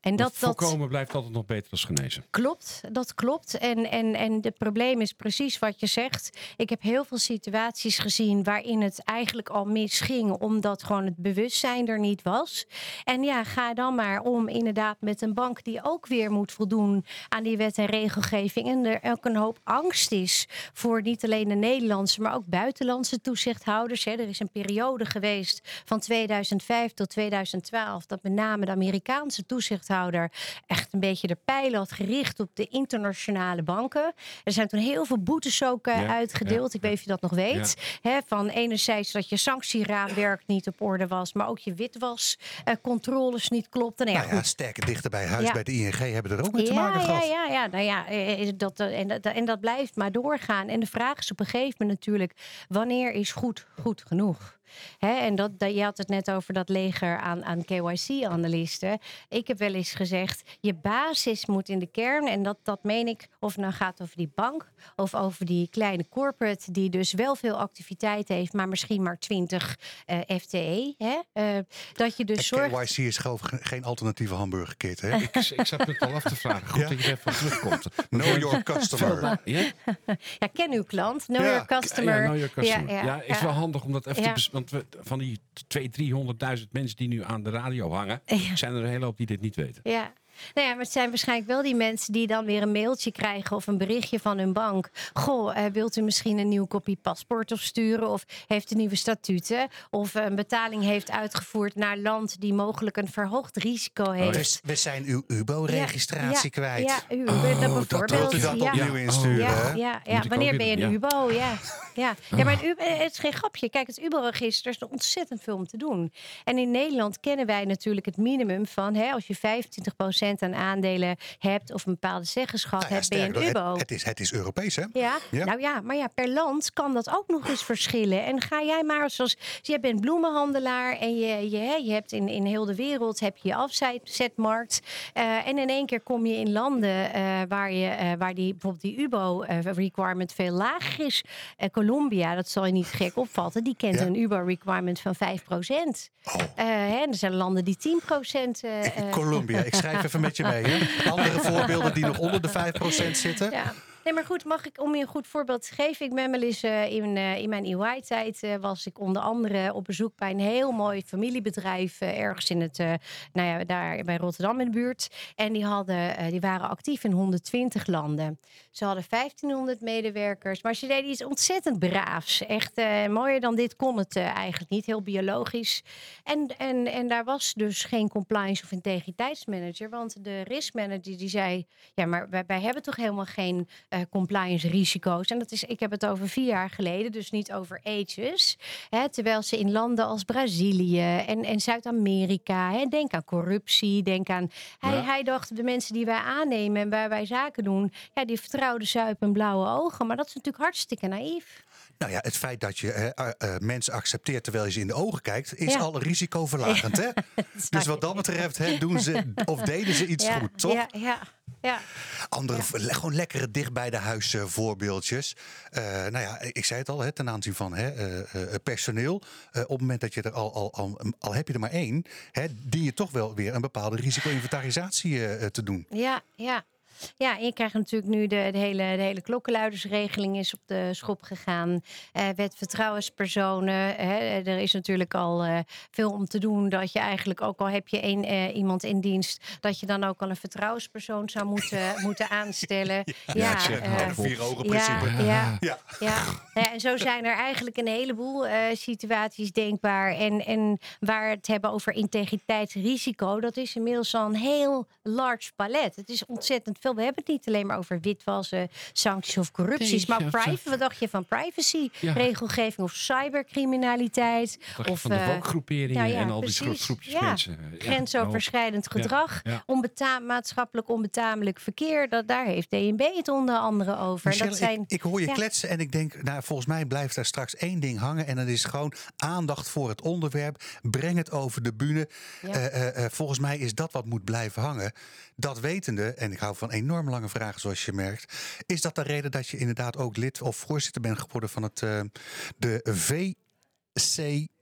S7: en dat, dat
S2: voorkomen blijft altijd nog beter dan genezen.
S7: klopt, dat klopt. En, en, en het probleem is precies wat je zegt. Ik heb heel veel situaties gezien waarin het eigenlijk al misging, omdat gewoon het bewustzijn er niet was. En ja, ga dan maar om inderdaad met een bank die ook weer moet voldoen aan die wet en regelgeving. En er ook een hoop angst is voor niet alleen de Nederlandse, maar ook buitenlandse toezichthouders. Hè. Er is een periode geweest van tweeduizend vijf tot tweeduizend twaalf dat met name de Amerikaanse toezichthouder echt een beetje de pijlen had gericht op de internationale banken. Er zijn toen heel veel boetes ook uh,
S2: Ja,
S7: uitgedeeld.
S2: ja,
S7: Ik weet niet of je dat nog weet. Hè, van enerzijds dat je sanctieraamwerk niet op orde was, maar ook je witwascontroles niet klopten. Nou ja,
S4: Nou ja,
S7: goed.
S4: sterker dichter bij huis
S7: Ja.
S4: bij de I N G hebben er ook mee te
S7: Ja,
S4: maken
S7: ja,
S4: gehad.
S7: ja, ja, nou ja, eh, dat, eh, en, dat, en dat blijft maar doorgaan. En de vraag is op een gegeven moment natuurlijk, wanneer is goed goed genoeg? Hè, en dat, dat, je had het net over dat leger aan, aan K Y C-analisten. Ik heb wel eens gezegd, je basis moet in de kern, en dat, dat meen ik, of het nou gaat over die bank of over die kleine corporate die dus wel veel activiteit heeft, maar misschien maar twintig uh, F T E. Hè? Uh, dat je dus
S4: En
S7: zorgt...
S4: K Y C is geloof ik geen alternatieve hamburgerkit, hè?
S2: Ik, ik zat het al af te vragen. Goed
S4: Ja.
S2: dat je er even terugkomt.
S4: Know your customer.
S2: Ja?
S7: Ja, ken uw klant, know
S4: Ja.
S7: your customer.
S2: Ja, know your customer.
S7: Ja,
S2: Ja,
S7: ja,
S2: is
S7: ja.
S2: wel handig om dat even
S7: Ja.
S2: te bes- want we, van die tweehonderdduizend, driehonderdduizend mensen die nu aan de radio hangen,
S7: Ja.
S2: zijn er een hele hoop die dit niet weten.
S7: Ja. Nou ja, maar het zijn waarschijnlijk wel die mensen die dan weer een mailtje krijgen of een berichtje van hun bank. Goh, eh, wilt u misschien een nieuwe kopie paspoort opsturen? Of heeft u nieuwe statuten? Of een betaling heeft uitgevoerd naar land die mogelijk een verhoogd risico heeft.
S4: Dus we zijn uw U B O-registratie
S7: Ja,
S4: kwijt.
S7: Ja, u,
S4: Oh,
S7: bijvoorbeeld.
S4: dat wilt u dat
S7: ja.
S4: opnieuw insturen,
S7: Ja,
S4: hè?
S7: ja, ja.
S2: Moet ik
S7: Wanneer
S2: ook
S7: ben je
S2: weer
S7: een
S2: doen,
S7: U B O? Ja. Ja. Ja, maar het, U B O, het is geen grapje. Kijk, het U B O-register is er ontzettend veel om te doen. En in Nederland kennen wij natuurlijk het minimum van, hè, als je vijfentwintig procent aan aandelen hebt of een bepaalde zeggenschap
S4: Nou ja,
S7: hebt, ben je
S4: sterker
S7: een
S4: nog,
S7: U B O.
S4: het, het, is, het is Europees, hè?
S7: Ja?
S4: Ja.
S7: Nou ja, maar ja, per land kan dat ook nog eens verschillen. En ga jij maar, zoals jij bent bloemenhandelaar en je, je, hè, je hebt in, in heel de wereld heb je je afzetmarkt. Uh, en in één keer kom je in landen uh, waar, je, uh, waar die, bijvoorbeeld die U B O-requirement veel lager is. Uh, Colombia, dat zal je niet gek opvatten, die kent
S4: Ja.
S7: een U B O-requirement van vijf procent.
S4: Oh.
S7: Uh, hè, en er zijn landen die tien procent... Uh, uh,
S4: Colombia, ik schrijf even met je mee. Hè? Andere voorbeelden die nog onder de vijf procent zitten.
S7: Ja. Nee, maar goed, mag ik om je een goed voorbeeld te geven? Ik ben wel eens uh, in, uh, in mijn E Y-tijd uh, was ik onder andere op bezoek bij een heel mooi familiebedrijf uh, ergens in het, uh, nou ja, daar bij Rotterdam in de buurt. En die hadden, uh, die waren actief in honderdtwintig landen. Ze hadden vijftienhonderd medewerkers, maar ze deden iets ontzettend braafs. Echt uh, mooier dan dit kon het uh, eigenlijk niet, heel biologisch. En, en, en daar was dus geen compliance of integriteitsmanager, want de riskmanager die zei, ja, maar wij, wij hebben toch helemaal geen Uh, compliance risico's. En dat is, ik heb het over vier jaar geleden, dus niet over ages. Hè, terwijl ze in landen als Brazilië en, en Zuid-Amerika, hè, denk aan corruptie, denk aan... Hij,
S2: Ja.
S7: hij dacht, de mensen die wij aannemen en waar wij zaken doen, ja, die vertrouwden zuipen en blauwe ogen. Maar dat is natuurlijk hartstikke naïef.
S4: Nou ja, het feit dat je uh, uh, mensen accepteert terwijl je ze in de ogen kijkt, is
S7: Ja.
S4: al risicoverlagend. Hè? Dus wat dat betreft hè, doen ze of deden ze iets
S7: ja,
S4: goed, toch?
S7: Ja, ja, ja.
S4: Andere, le- gewoon lekkere dicht bij de huis uh, voorbeeldjes. Uh, nou ja, ik zei het al, hè, ten aanzien van hè, uh, uh, personeel. Uh, op het moment dat je er al, al, al, al heb je er maar één, hè, dien je toch wel weer een bepaalde risico-inventarisatie uh, te doen.
S7: Ja, ja. Ja, en je krijgt natuurlijk nu de, de, hele, de hele klokkenluidersregeling is op de schop gegaan. Uh, wet vertrouwenspersonen. Hè. Er is natuurlijk al uh, veel om te doen dat je eigenlijk ook al heb je een, uh, iemand in dienst, dat je dan ook al een vertrouwenspersoon zou moeten, moeten aanstellen.
S4: Ja,
S2: ik zeg,
S7: uh,
S2: hou vol.
S4: vier ogen
S7: ja,
S4: principe.
S7: ja,
S4: Ja.
S7: ja. Ja, en zo zijn er eigenlijk een heleboel uh, situaties denkbaar. En, en waar het hebben over integriteitsrisico, dat is inmiddels al een heel large palet. Het is ontzettend veel. We hebben het niet alleen maar over witwassen, sancties of corrupties,
S2: Nee,
S7: maar ook
S2: ja,
S7: privacy. Wat dacht je van privacy,
S2: Ja.
S7: regelgeving of cybercriminaliteit?
S2: Of,
S7: Of
S2: van de
S7: uh,
S2: woke-groeperingen
S7: nou ja,
S2: en al die
S7: precies.
S2: groepjes
S7: Ja.
S2: mensen. Ja,
S7: grensoverschrijdend
S2: nou,
S7: gedrag,
S2: ja, ja.
S7: Onbeta- maatschappelijk onbetamelijk verkeer. Dat, daar heeft D N B het onder andere over.
S4: Michelle,
S7: dat zijn,
S4: ik, ik hoor je
S7: ja.
S4: kletsen en ik denk, nou, volgens mij blijft daar straks één ding hangen. En dat is gewoon aandacht voor het onderwerp. Breng het over de bühne.
S7: Ja.
S4: Uh, uh, uh, volgens mij is dat wat moet blijven hangen. Dat wetende, en ik hou van enorm lange vragen zoals je merkt. Is dat de reden dat je inderdaad ook lid of voorzitter bent geworden van het, uh, de V C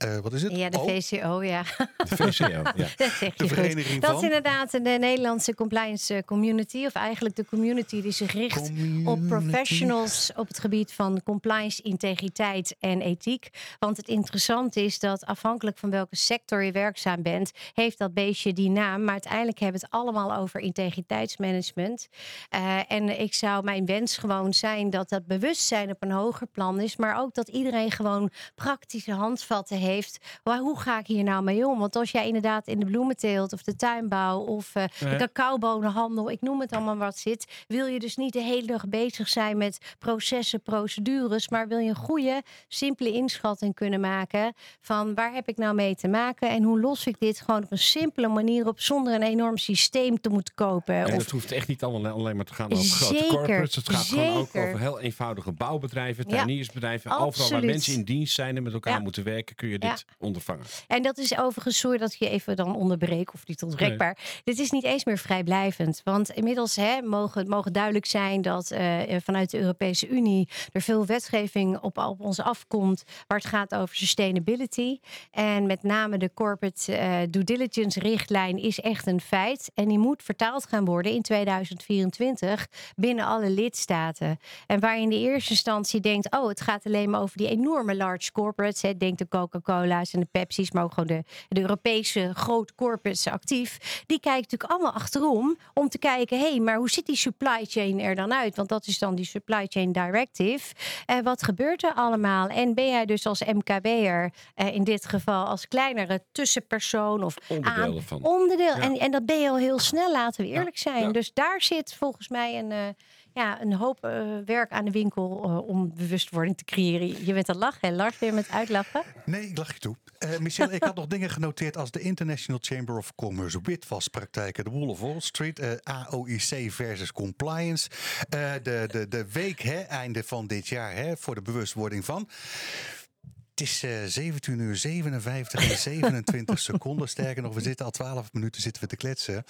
S4: Uh, wat is het?
S7: Ja, de
S4: oh.
S7: V C O, ja.
S2: De V C O, ja.
S7: Dat zeg
S4: De
S7: je
S4: vereniging
S7: goed. Dat
S4: van?
S7: is inderdaad de Nederlandse compliance community. Of eigenlijk de community die zich richt
S4: Community.
S7: op professionals op het gebied van compliance, integriteit en ethiek. Want het interessante is dat afhankelijk van welke sector je werkzaam bent, heeft dat beestje die naam. Maar uiteindelijk hebben we het allemaal over integriteitsmanagement. Uh, en ik zou mijn wens gewoon zijn dat dat bewustzijn op een hoger plan is. Maar ook dat iedereen gewoon praktische handvatten heeft. Maar hoe ga ik hier nou mee om? Want als jij inderdaad in de bloementeelt of de tuinbouw of uh, de
S2: Ja.
S7: cacaobonenhandel, ik noem het allemaal wat zit, wil je dus niet de hele dag bezig zijn met processen, procedures, maar wil je een goede, simpele inschatting kunnen maken van waar heb ik nou mee te maken en hoe los ik dit gewoon op een simpele manier op zonder een enorm systeem te moeten kopen.
S2: En
S7: Of,
S2: het hoeft echt niet alleen, alleen maar te gaan over grote
S7: Zeker,
S2: corporates. Het gaat gewoon ook
S7: zeker.
S2: over heel eenvoudige bouwbedrijven,
S7: Ja,
S2: tuiniersbedrijven. Overal waar
S7: absoluut.
S2: mensen in dienst zijn en met elkaar
S7: Ja.
S2: moeten werken, kun je dit
S7: Ja.
S2: ondervangen.
S7: En dat is overigens, sorry dat ik je even dan onderbreek of niet ontbreekbaar. Nee. Dit is niet eens meer vrijblijvend. Want inmiddels hè, mogen, mogen duidelijk zijn dat uh, vanuit de Europese Unie er veel wetgeving op, op ons afkomt waar het gaat over sustainability. En met name de corporate uh, due diligence richtlijn is echt een feit. En die moet vertaald gaan worden in tweeduizend vierentwintig binnen alle lidstaten. En waar je in de eerste instantie denkt, oh, het gaat alleen maar over die enorme large corporates. Hè, denk de Coca-Cola's en de Pepsi's, maar ook gewoon de, de Europese grote corporates actief. Die kijken natuurlijk allemaal achterom om te kijken, hé, hey, maar hoe ziet die supply chain er dan uit? Want dat is dan die supply chain directive. En wat gebeurt er allemaal? En ben jij dus als M K B'er, eh, in dit geval als kleinere tussenpersoon of
S2: Onderdeel
S7: aan,
S2: ervan.
S7: onderdeel.
S2: Ja.
S7: En, en dat ben je al heel snel, laten we eerlijk zijn.
S2: Ja.
S7: Dus daar zit volgens mij een, uh, ja, een hoop uh, werk aan de winkel uh, om bewustwording te creëren. Je bent aan het lachen, hè, Lars? Ben je met uitlachen?
S4: Nee, ik lach je toe. Uh, Michelle, ik had nog dingen genoteerd als de International Chamber of Commerce, witwaspraktijken, de Wall of Wall Street, uh, A O I C versus compliance. Uh, de, de, de week, hè, einde van dit jaar, hè, voor de bewustwording van. Het is uh, zeventien uur zevenenvijftig en zevenentwintig seconden. Sterker nog, we zitten al twaalf minuten zitten we te kletsen.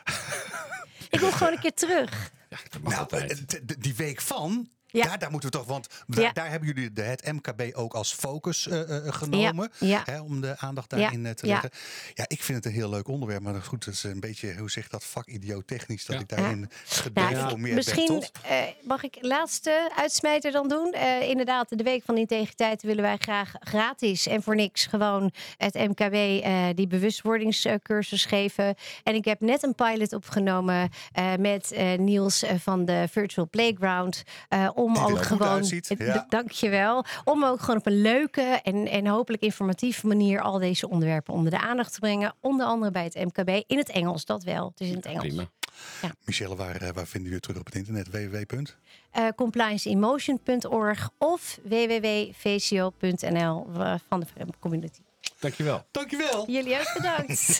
S7: Ik wil gewoon een keer terug.
S2: Ja, dat mag
S4: Nou,
S2: altijd.
S4: d- d- die week van...
S7: Ja.
S4: Ja, daar moeten we toch, want daar,
S7: Ja.
S4: daar hebben jullie de, het M K B ook als focus uh, uh, genomen.
S7: Ja. Ja.
S4: Hè, om de aandacht daarin
S7: Ja.
S4: uh, te
S7: Ja.
S4: leggen. Ja, ik vind het een heel leuk onderwerp. Maar goed, het is een beetje, hoe zeg dat, vakidiotechnisch. Dat
S2: Ja.
S4: ik daarin
S7: Nou,
S4: gedeformeerd ben,
S7: misschien
S4: toch?
S7: uh, mag ik laatste uitsmijter dan doen. Uh, inderdaad, de Week van Integriteit willen wij graag gratis en voor niks gewoon het M K B uh, die bewustwordingscursus geven. En ik heb net een pilot opgenomen uh, met uh, Niels uh, van de Virtual Playground. Uh, om
S4: Die er
S7: ook
S4: goed
S7: gewoon,
S4: uitziet, ja.
S7: d- dankjewel, om ook gewoon op een leuke en, en hopelijk informatieve manier al deze onderwerpen onder de aandacht te brengen. Onder andere bij het M K B in het Engels, dat wel. Het is in het Engels.
S2: Prima.
S4: Michelle, waar, uh, waar vinden jullie terug op het internet? w w w.
S7: Uh, compliance in motion punt org of w w w punt v c o punt n l van de community.
S2: Dankjewel.
S4: Dankjewel.
S7: Jullie ook bedankt.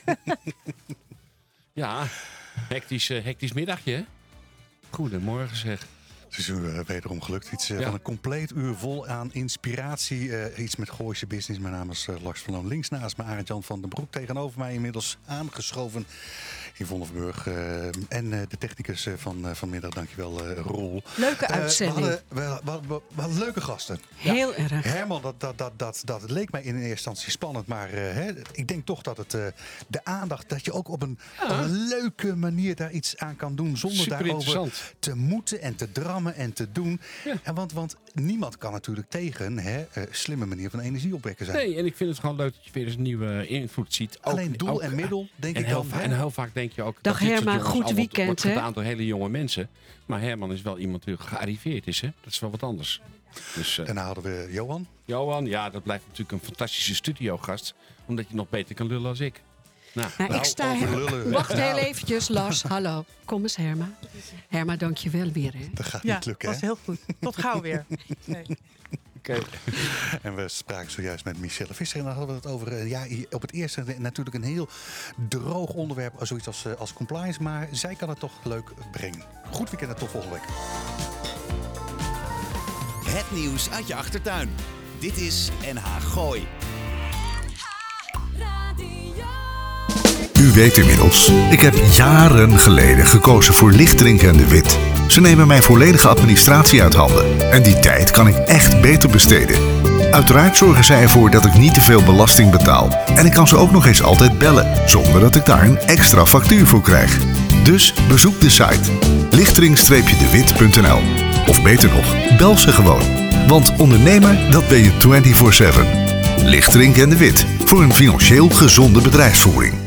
S2: Ja, hectisch, uh, hectisch middagje, hè? Goedemorgen zeg.
S4: Het is uh, wederom gelukt. Iets uh,
S2: Ja.
S4: van een compleet uur vol aan inspiratie. Uh, iets met Gooise Business. Mijn naam is uh, Lars van Loon. Links naast me Arend-Jan van den Broek. Tegenover mij inmiddels aangeschoven Yvonne Verburg. Uh, en uh, de technicus uh, van uh, vanmiddag. Dankjewel, uh, Roel.
S3: Leuke
S4: Uh,
S3: uitzending.
S4: we, hadden, we, we, we, we hadden leuke gasten.
S3: Heel erg.
S4: Herman, dat, dat, dat, dat, dat leek mij in eerste instantie spannend. Maar uh, hè, ik denk toch dat het uh, de aandacht, dat je ook op een, op een leuke manier daar iets aan kan doen. Zonder
S2: Super
S4: daarover
S2: interessant.
S4: te moeten en te drammen en te doen.
S2: Ja.
S4: En want, want niemand kan natuurlijk tegen hè, uh, slimme manier van energie opwekken zijn.
S2: Nee, en ik vind het gewoon leuk dat je weer eens een nieuwe invloed ziet. Ook-
S4: Alleen doel
S2: ook-
S4: en middel, denk
S2: en
S4: ik
S2: heel,
S4: dan.
S2: va-
S4: hè?
S2: en heel vaak denk je ook...
S3: Dag
S2: dat dit soort
S3: Herman,
S2: jongens
S3: goed
S2: allemaal
S3: weekend,
S2: wordt
S3: hè?
S2: gedaan door hele jonge mensen. Maar Herman is wel iemand die gearriveerd is, hè? Dat is wel wat anders. Dus uh,
S4: Daarna hadden we Johan.
S2: Johan, ja, dat blijft natuurlijk een fantastische studiogast. Omdat je nog beter kan lullen als ik. Nou,
S3: Nou, ik
S4: Nou,
S3: sta
S4: over
S3: her-
S4: lullen.
S3: Wacht heel eventjes, Lars. Hallo. Kom eens, Herma. Herma, dank je wel weer. Hè.
S4: Dat gaat
S8: Ja,
S4: niet lukken,
S8: was
S4: hè?
S8: heel goed. Tot gauw weer. Nee.
S2: oké.
S4: En we spraken zojuist met Michelle Visser. En dan hadden we het over, uh, ja, hier op het eerste natuurlijk een heel droog onderwerp. Zoiets als, uh, als compliance. Maar zij kan het toch leuk brengen. Goed weekend en tot volgende week.
S1: Het nieuws uit je achtertuin. Dit is N H Gooi.
S9: U weet inmiddels, ik heb jaren geleden gekozen voor Lichtdrinken en de Wit. Ze nemen mijn volledige administratie uit handen. En die tijd kan ik echt beter besteden. Uiteraard zorgen zij ervoor dat ik niet te veel belasting betaal. En ik kan ze ook nog eens altijd bellen, zonder dat ik daar een extra factuur voor krijg. Dus bezoek de site lichtering de wit punt n l. Of beter nog, bel ze gewoon. Want ondernemer, dat ben je vierentwintig zeven. Lichtering en de Wit, voor een financieel gezonde bedrijfsvoering.